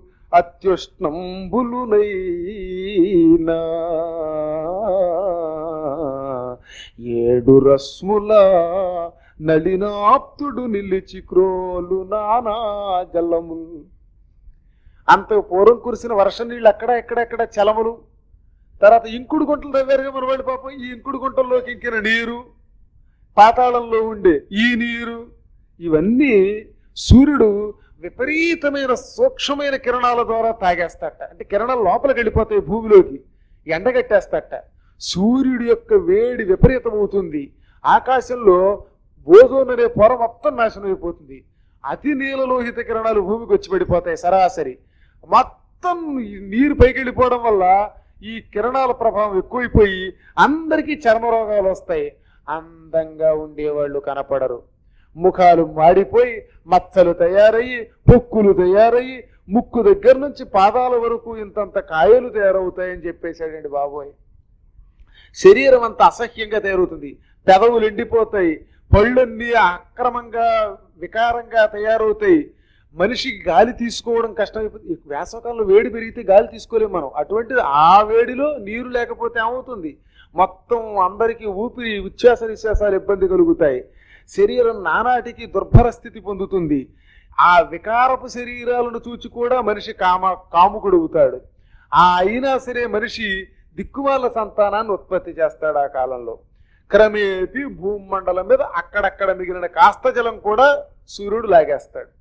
అత్యుష్ణంబులునైనా ఏడు రస్ముల నలినాప్తుడు నిలిచి క్రోలు నానా జలములు. అంత పూర్వం కురిసిన వర్షం నీళ్ళు అక్కడ ఎక్కడెక్కడ చలములు, తర్వాత ఇంకుడు గుంటలు తవ్వారుగా మన వాళ్ళు పాపం. ఈ ఇంకుడు గుంటల్లోకి ఇంకిన నీరు, పాతాళంలో ఉండే ఈ నీరు, ఇవన్నీ సూర్యుడు విపరీతమైన సూక్ష్మమైన కిరణాల ద్వారా తాగేస్తాట. అంటే కిరణాలు లోపలికి వెళ్ళిపోతాయి, భూమిలోకి ఎండగట్టేస్తాట. సూర్యుడి యొక్క వేడి విపరీతమవుతుంది. ఆకాశంలో ఓజోన్ అనే పొర మొత్తం నాశనం అయిపోతుంది. అతి నీలలోహిత కిరణాలు భూమికి వచ్చి పడిపోతాయి సరాసరి. మొత్తం నీరు పైకి వెళ్ళిపోవడం వల్ల ఈ కిరణాల ప్రభావం ఎక్కువైపోయి అందరికీ చర్మ రోగాలు వస్తాయి. అందంగా ఉండేవాళ్ళు కనపడరు. ముఖాలు మాడిపోయి మచ్చలు తయారయ్యి, పొక్కులు తయారయ్యి, ముక్కు దగ్గర నుంచి పాదాల వరకు ఇంతంత కాయలు తయారవుతాయని చెప్పేశాడండి బాబోయ్. శరీరం అంతా అసహ్యంగా తయారవుతుంది. పెదవులు ఎండిపోతాయి, పళ్ళన్నీ అక్రమంగా వికారంగా తయారవుతాయి. మనిషికి గాలి తీసుకోవడం కష్టమైపోతుంది. వేసవకాలంలో వేడి పెరిగితే గాలి తీసుకోలేము మనం. అటువంటిది ఆ వేడిలో నీరు లేకపోతే ఏమవుతుంది? మొత్తం అందరికీ ఊపిరి ఉచ్ఛ్వాస నిశ్వాసాలు ఇబ్బంది కలుగుతాయి. శరీరం నానాటికి దుర్భర స్థితి పొందుతుంది. ఆ వికారపు శరీరాలను చూచి కూడా మనిషి కామ కాముకుడుగుతాడు. ఆ అయినా సరే మనిషి దిక్కుమాల సంతానాన్ని ఉత్పత్తి చేస్తాడు. ఆ కాలంలో క్రమేపీ భూమండలం మీద అక్కడక్కడ మిగిలిన కాస్త జలం కూడా సూర్యుడు లాగేస్తాడు.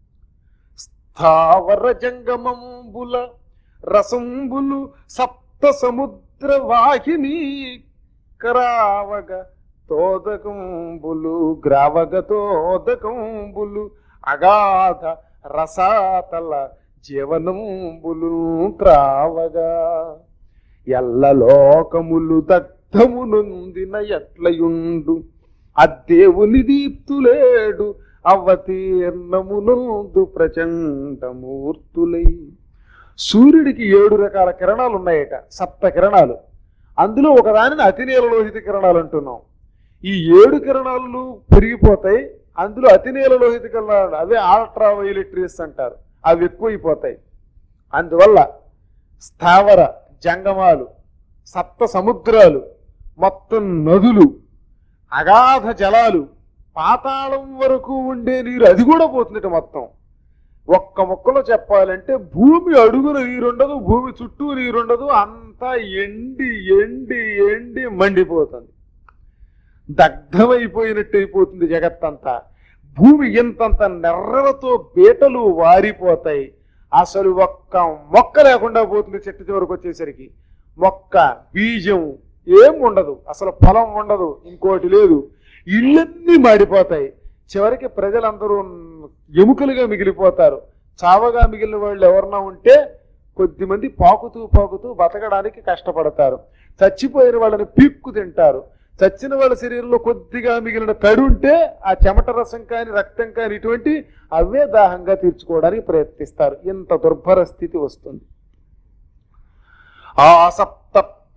స్థావర జంగమంబుల రసంబులు సప్త సముద్ర వాహిని కరావగ తోదకంబులు గ్రావగ తోదకంబులు అగాధ రసాతల జీవనంబులు త్రావగా ఎల్ల లోకములు దగ్ధమునుందిన ఎట్లయుండు అద్దేవుని దీప్తులేడు అవతీర్ణమునందు ప్రచండమూర్తులై. సూర్యుడికి ఏడు రకాల కిరణాలు ఉన్నాయట, సప్త కిరణాలు. అందులో ఒకదానిని అతినీలలోహిత కిరణాలు అంటున్నాం. ఈ ఏడు కిరణాలు పెరిగిపోతాయి. అందులో అతినీలలోహిత కిరణాలు అవే అల్ట్రా వైలెట్ రేస్ అంటారు, అవి ఎక్కువైపోతాయి. అందువల్ల స్థావర జంగమాలు, సప్త సముద్రాలు, మొత్తం నదులు, అగాధ జలాలు, పాతాళం వరకు ఉండే నీరు అది కూడా పోతుందట మొత్తం. ఒక్క మొక్కలో చెప్పాలంటే భూమి అడుగున నీరుండదు, భూమి చుట్టూ నీరుండదు, అంతా ఎండి ఎండి ఎండి మండిపోతుంది. దగ్ధమైపోయినట్టు అయిపోతుంది జగత్తంతా. భూమి ఇంతంత నెర్రలతో బీటలు వారిపోతాయి. అసలు ఒక్క మొక్క లేకుండా పోతుంది. చెట్టు చివరికి వచ్చేసరికి మొక్క బీజం ఏం ఉండదు, అసలు పొలం ఉండదు, ఇంకోటి లేదు. ఇళ్ళన్నీ మాడిపోతాయి. చివరికి ప్రజలందరూ ఎముకలుగా మిగిలిపోతారు. చావగా మిగిలిన వాళ్ళు ఎవరన్నా ఉంటే కొద్దిమంది పాకుతూ పాకుతూ బతకడానికి కష్టపడతారు. చచ్చిపోయిన వాళ్ళని పీక్కు తింటారు. చచ్చిన వాళ్ళ శరీరంలో కొద్దిగా మిగిలిన తడి ఉంటే ఆ చెమట రసం కానీ రక్తం కానీ ఇటువంటి అవే దాహంగా తీర్చుకోవడానికి ప్రయత్నిస్తారు. ఇంత దుర్భర స్థితి వస్తుంది. ఆ సప్త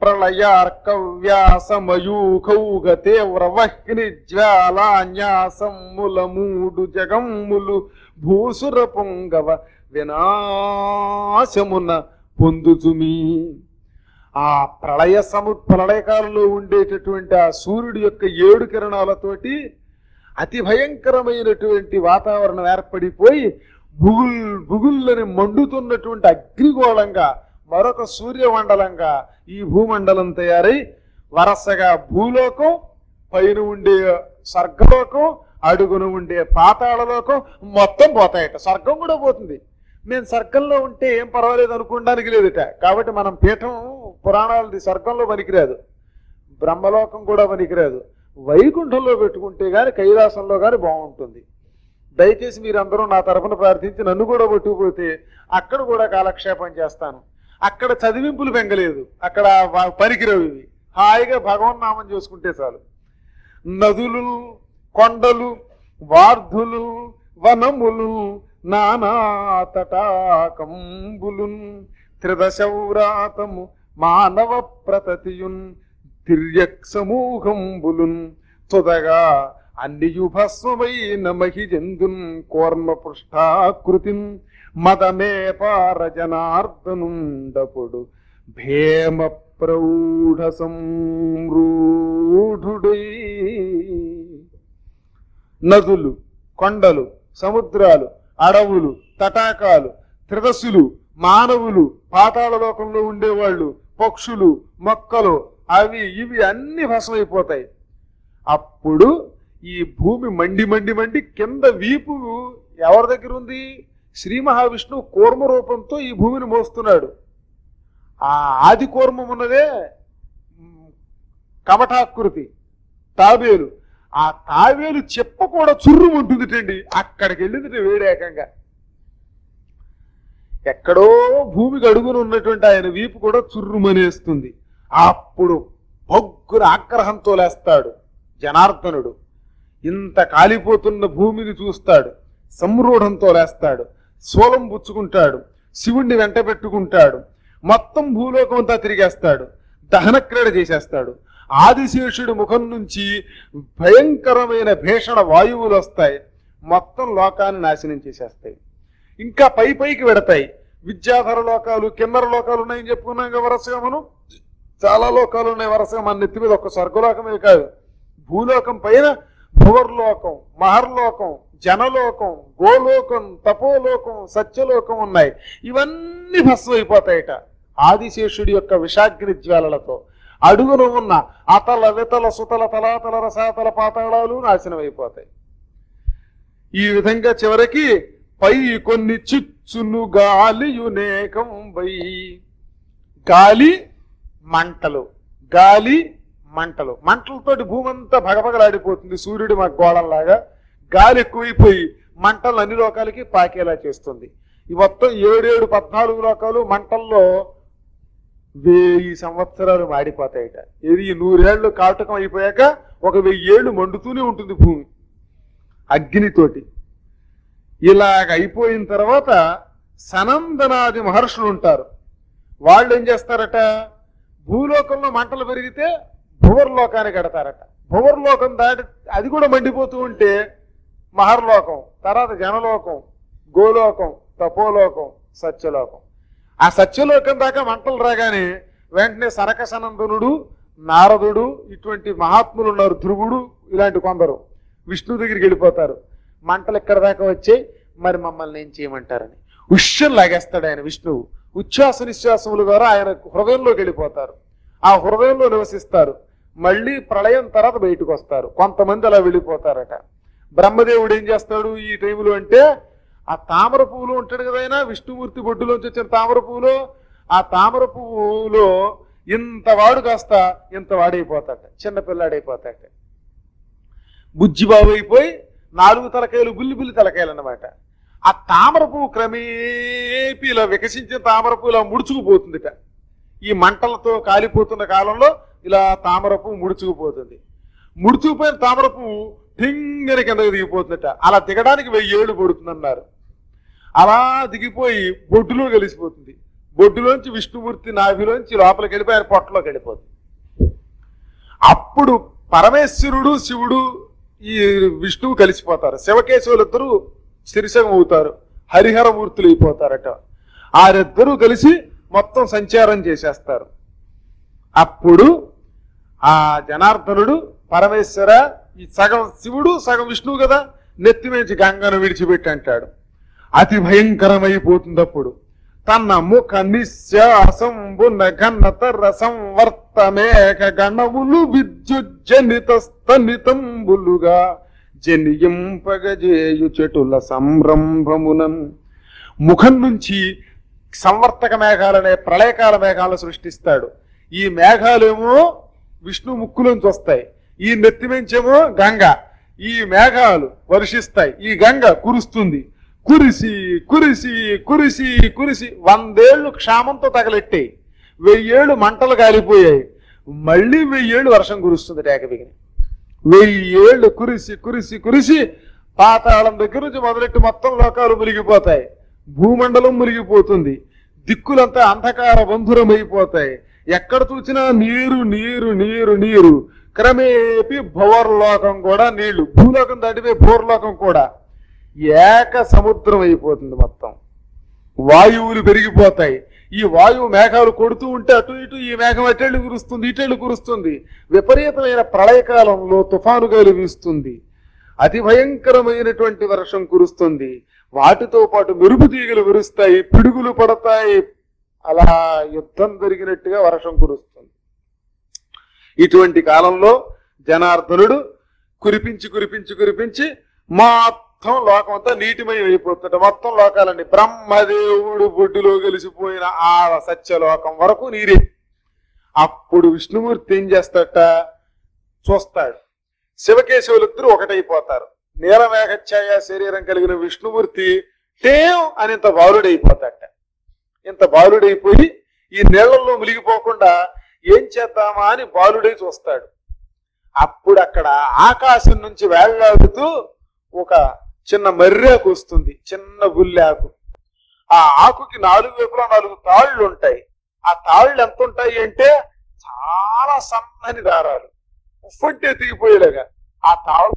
ప్రళయార్కవ్యాసమయూఖౌగ తీవ్రవహ్ని జ్వాలాన్యాసమ్ముల మూడు జగమ్ములు భూసుర పొంగవ వినాశమున పొందుతుమి. ఆ ప్రళయ సము ప్రళయకాలంలో ఉండేటటువంటి ఆ సూర్యుడి యొక్క ఏడు కిరణాలతోటి అతి భయంకరమైనటువంటి వాతావరణం ఏర్పడిపోయి బుగుల్ బుగుల్లని మండుతున్నటువంటి అగ్నిగోళంగా మరొక సూర్యమండలంగా ఈ భూమండలం తయారై వరసగా భూలోకం, పైన ఉండే స్వర్గలోకం, అడుగున ఉండే పాతాళలోకం మొత్తం పోతాయట. స్వర్గం కూడా పోతుంది. మేము స్వర్గంలో ఉంటే ఏం పర్వాలేదు అనుకోవడానికి లేదట. కాబట్టి మనం పీఠం పురాణాలది స్వర్గంలో పనికిరాదు. బ్రహ్మలోకం కూడా పనికిరాదు. వైకుంఠంలో పెట్టుకుంటే గాని కైలాసంలో గాని బాగుంటుంది. దయచేసి మీరందరూ నా తరఫున ప్రార్థించి నన్ను కూడా పట్టుకుపోతే అక్కడ కూడా కాలక్షేపం చేస్తాను. అక్కడ చదివింపులు పెంగలేదు, అక్కడ పనికిరావు ఇవి. హాయిగా భగవన్నామం చేసుకుంటే చాలు. నదులు, కొండలు, వార్ధులు, వనములు, నానా తటాకంబులు, త్రిదశౌరాతము మానవ ప్రతతియున్, తిర్యక్ సమూహంబులున్, తుదగా అన్నియు భస్మమైన మహిజందున్, కోర్మ పృష్ఠాకృతిన్, మదమే పారజనార్దనుండపుడు భేమ ప్రౌఢ సంరూఢుడై. నదులు, కొండలు, సముద్రాలు, అడవులు, తటాకాలు, త్రిదశులు, మానవులు, పాతాళ లోకంలో ఉండేవాళ్ళు, పక్షులు, మొక్కలు, అవి ఇవి అన్ని భస్మైపోతాయి. అప్పుడు ఈ భూమి మండి మండి మండి కింద వీపు ఎవరి దగ్గర ఉంది? శ్రీ మహావిష్ణువు కూర్మ రూపంతో ఈ భూమిని మోస్తున్నాడు. ఆ ఆది కూర్మం ఉన్నదే కమఠాకృతి తాబేలు. ఆ తాబేలు చెప్ప కూడా చుర్రు ఉంటుందిటండి. అక్కడికి వెళ్ళింది వేడేకంగా. ఎక్కడో భూమికి అడుగున ఉన్నటువంటి ఆయన వీపు కూడా చుర్రుమనేస్తుంది. అప్పుడు పొగ్గున ఆగ్రహంతో లేస్తాడు జనార్దనుడు. ఇంత కాలిపోతున్న భూమిని చూస్తాడు, సంరూఢంతో లేస్తాడు, శూలం పుచ్చుకుంటాడు, శివుణ్ణి వెంట పెట్టుకుంటాడు, మొత్తం భూలోకం అంతా తిరిగేస్తాడు, దహన క్రీడ చేసేస్తాడు. ఆదిశేషుడి ముఖం నుంచి భయంకరమైన భీషణ వాయువులు వస్తాయి, మొత్తం లోకాన్ని నాశనం చేసేస్తాయి. ఇంకా పై పైకి వెడతాయి. విద్యాధర లోకాలు, కిన్నర లోకాలు ఉన్నాయని చెప్పుకున్నాం కదా వరుసగా మనం. చాలా లోకాలు ఉన్నాయి వరుసగా. మన నెత్తి మీద ఒక స్వర్గలోకమే కాదు, భూలోకం పైన భువర్లోకం, మహర్లోకం, జనలోకం, గోలోకం, తపోలోకం, సత్యలోకం ఉన్నాయి. ఇవన్నీ భస్మం అయిపోతాయట ఆదిశేషుడి యొక్క విషాగ్ని జ్వాలలతో. అడుగున ఉన్న అతల వితల సుతల తలాతల రసాతల పాతాళాలు నాశనం అయిపోతాయి. ఈ విధంగా చివరికి పై కొన్ని చిచ్చును గాలియునేకం వై. గాలి మంటలు, గాలి మంటలు, మంటలతోటి భూమి అంతా భగభగలాడిపోతుంది సూర్యుడి మా గోళంలాగా. గాలి ఎక్కువైపోయి మంటలు అన్ని లోకాలకి పాకేలా చేస్తుంది. ఈ మొత్తం ఏడేడు పద్నాలుగు లోకాలు మంటల్లో వెయ్యి సంవత్సరాలు మాడిపోతాయట. ఇది నూరేళ్లు కాటకం అయిపోయాక ఒక వెయ్యి ఏళ్ళు మండుతూనే ఉంటుంది భూమి అగ్నితోటి. ఇలాగ అయిపోయిన తర్వాత సనందనాది మహర్షులు ఉంటారు. వాళ్ళు ఏం చేస్తారట, భూలోకంలో మంటలు పెరిగితే భువర్లోకానికి కడతారట. భువర్లోకం దాటి అది కూడా మండిపోతూ ఉంటే మహర్లోకం, తర్వాత జనలోకం, గోలోకం, తపోలోకం, సత్యలోకం. ఆ సత్యలోకం దాకా మంటలు రాగానే వెంటనే సనక సనందనుడు, నారదుడు, ఇటువంటి మహాత్ములు ఉన్నారు, ధ్రువుడు, ఇలాంటి కొందరు విష్ణు దగ్గరికి వెళ్ళిపోతారు. మంటలు ఎక్కడ దాకా వచ్చాయి, మరి మమ్మల్ని ఏం చేయమంటారని ఉష్యం లాగేస్తాడు ఆయన విష్ణువు. ఉచ్ఛ్వాస నిశ్వాసముల ద్వారా ఆయన హృదయంలోకి వెళ్ళిపోతారు. ఆ హృదయంలో నివసిస్తారు. మళ్ళీ ప్రళయం తర్వాత బయటకు వస్తారు. కొంతమంది అలా వెళ్ళిపోతారట. బ్రహ్మదేవుడు ఏం చేస్తాడు ఈ టైంలో అంటే, ఆ తామర పువ్వులో ఉంటాడు కదా ఆయన, విష్ణుమూర్తి బొడ్డులోంచి వచ్చిన తామర పువ్వులో, ఆ తామర పువ్వులో ఇంత వాడు కాస్త ఇంత వాడైపోతాట, చిన్నపిల్లాడైపోతాట. బుజ్జిబాబు అయిపోయి నాలుగు తలకాయలు బుల్లి బుల్లి తలకాయలు అన్నమాట. ఆ తామర పువ్వు క్రమేపీ ఇలా వికసించిన తామర పువ్వు ఇలా ముడుచుకుపోతుందిట. ఈ మంటలతో కాలిపోతున్న కాలంలో ఇలా తామర పువ్వు ముడుచుకుపోతుంది. ముడుచుకుపోయిన తామర పువ్వు టింగని కిందకి దిగిపోతుందట. అలా దిగడానికి వెయ్యి ఏళ్ళు పడుతుందన్నారు. అలా దిగిపోయి బొడ్డులో కలిసిపోతుంది. బొడ్డులోంచి విష్ణుమూర్తి నాభిలోంచి లోపలికి వెళ్ళిపోయి ఆయన పొట్టలోకి వెళ్ళిపోతుంది. అప్పుడు పరమేశ్వరుడు శివుడు ఈ విష్ణువు కలిసిపోతారు. శివకేశవులిద్దరూ శిరిశం అవుతారు, హరిహరమూర్తులు అయిపోతారట. ఆరిద్దరూ కలిసి మొత్తం సంచారం చేసేస్తారు. అప్పుడు ఆ జనార్దనుడు పరమేశ్వర, ఈ సగం శివుడు సగం విష్ణువు కదా, నెత్తిమేంచి గంగను విడిచిపెట్టి అంటాడు. అతి భయంకరమైపోతుంది. అప్పుడు తన ముఖ నిశ్వాసంబున ఘనత రసంవర్తమేక గణములు విద్యుజ్జనిత స్తనితంబులుగా జనియింపగజేయు చెటుల సంరంభమునం. ముఖం నుంచి సంవర్తక మేఘాలనే ప్రళయకాల మేఘాలను సృష్టిస్తాడు. ఈ మేఘాలేమో విష్ణు ముక్కులోంచి వస్తాయి, ఈ నెత్తిమించేమో గంగ, ఈ మేఘాలు వర్షిస్తాయి, ఈ గంగ కురుస్తుంది. కురిసి కురిసి కురిసి కురిసి వందేళ్లు క్షామంతో తగలెట్టాయి, వెయ్యేళ్ళు మంటలు కాలిపోయాయి, మళ్ళీ వెయ్యేళ్ళు వర్షం కురుస్తుంది టేకబిగిని. వెయ్యేళ్ళు కురిసి కురిసి కురిసి పాతాళం దగ్గర నుంచి మొదలెట్టి మొత్తం లోకాలు మునిగిపోతాయి, భూమండలం మునిగిపోతుంది, దిక్కులంతా అంధకార బంధురమైపోతాయి, ఎక్కడ చూసినా నీరు నీరు నీరు నీరు. క్రమేపి భవర్లోకం కూడా నీళ్లు, భూలోకం దాటిపోయి భూర్లోకం కూడా ఏక సముద్రం అయిపోతుంది. మొత్తం వాయువులు పెరిగిపోతాయి. ఈ వాయువు మేఘాలు కొడుతూ ఉంటే అటు ఇటు ఈ మేఘం అటెళ్ళు కురుస్తుంది, ఇటెళ్ళు కురుస్తుంది. విపరీతమైన ప్రళయకాలంలో తుఫాను గాలి వీస్తుంది, అతి భయంకరమైనటువంటి వర్షం కురుస్తుంది. వాటితో పాటు మెరుపు తీగలు విరుస్తాయి, పిడుగులు పడతాయి, అలా యుద్ధం జరిగినట్టుగా వర్షం కురుస్తుంది. ఇటువంటి కాలంలో జనార్దనుడు కురిపించి కురిపించి కురిపించి మొత్తం లోకం అంతా నీటిమయం అయిపోతుంట. మొత్తం లోకాలన్నీ బ్రహ్మదేవుడు బొడ్డులో కలిసిపోయిన ఆ సత్యలోకం వరకు నీరే. అప్పుడు విష్ణుమూర్తి ఏం చేస్తాట, చూస్తాడు. శివకేశవులిద్దరూ ఒకటైపోతారు. నీలమేఘఛాయ శరీరం కలిగిన విష్ణుమూర్తి టేం అని ఇంత బాలుడైపోతాట. ఇంత బాలుడైపోయి ఈ నీళ్లలో మునిగిపోకుండా ఏం చేద్దామా అని బాలుడై చూస్తాడు. అప్పుడు అక్కడ ఆకాశం నుంచి వేళ్లాడుతూ ఒక చిన్న మర్రాకు వస్తుంది, చిన్న గుల్లాకు. ఆ ఆకుకి నాలుగు వైపులా నాలుగు తాళ్ళు ఉంటాయి. ఆ తాళ్ళు ఎంత ఉంటాయి అంటే చాలా సన్నని దారాలు, ఉఫ్ఫంటే తెగిపోయేలాగా. ఆ తాళ్ళు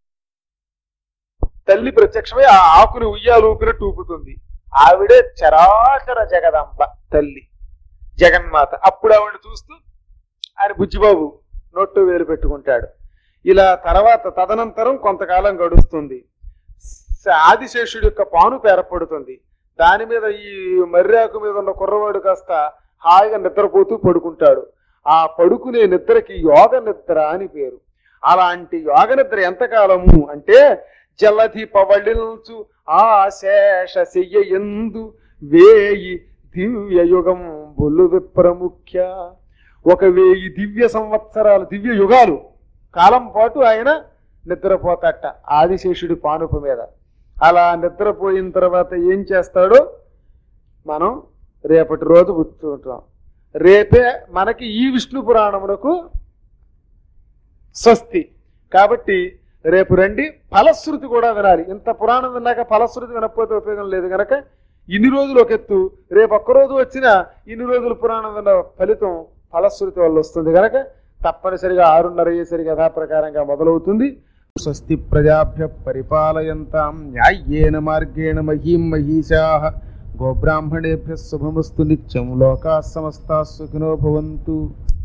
తల్లి ప్రత్యక్షమై ఆ ఆకుని ఉయ్యాలు ఊపినట్టు ఊపుతుంది. ఆవిడే చరాచర జగదంబ తల్లి, జగన్మాత. అప్పుడు ఆవిడ చూస్తూ ఆయన బుజ్జిబాబు నోట్టు వేలు పెట్టుకుంటాడు. ఇలా తర్వాత తదనంతరం కొంతకాలం గడుస్తుంది. ఆదిశేషుడి యొక్క పానుపు ఏర్పడుతుంది. దాని మీద ఈ మర్రాకు మీద ఉన్న కుర్రవాడు కాస్త హాయిగా నిద్రపోతూ పడుకుంటాడు. ఆ పడుకునే నిద్రకి యోగ నిద్ర అని పేరు. అలాంటి యోగ నిద్ర ఎంతకాలము అంటే జలధి పవళిల్చు ఆ శేష శయ్య ఎందు వేయి దివ్య యుగం బొల్లు విప్రముఖ్య. ఒక వేయి దివ్య సంవత్సరాలు, దివ్య యుగాలు కాలం పాటు ఆయన నిద్రపోతాట ఆదిశేషుడి పానుపు మీద. అలా నిద్రపోయిన తర్వాత ఏం చేస్తాడో మనం రేపటి రోజు గుర్తుంటాం. రేపే మనకి ఈ విష్ణు పురాణమునకు స్వస్తి. కాబట్టి రేపు రండి, ఫలశ్రుతి కూడా వినాలి. ఇంత పురాణం విన్నాక ఫలశ్రుతి వినకపోతే ఉపయోగం లేదు కనుక ఇన్ని రోజులు ఒక ఎత్తు, రేపు ఒక్కరోజు వచ్చినా ఇన్ని రోజులు పురాణం విన్న ఫలితం ఫలశ్రుతి వల్ల వస్తుంది కనుక తప్పనిసరిగా ఆరున్నర అయ్యేసరికి యథాప్రకారంగా మొదలవుతుంది. స్వస్తి ప్రజాభ్య పరిపాలయంతాం న్యాయేన మార్గేణ మహీం మహీషాః గోబ్రాహ్మణేభ్యः శుభమస్తు నిత్యం. లోకాః సమస్తాః సుఖినో భవంతు.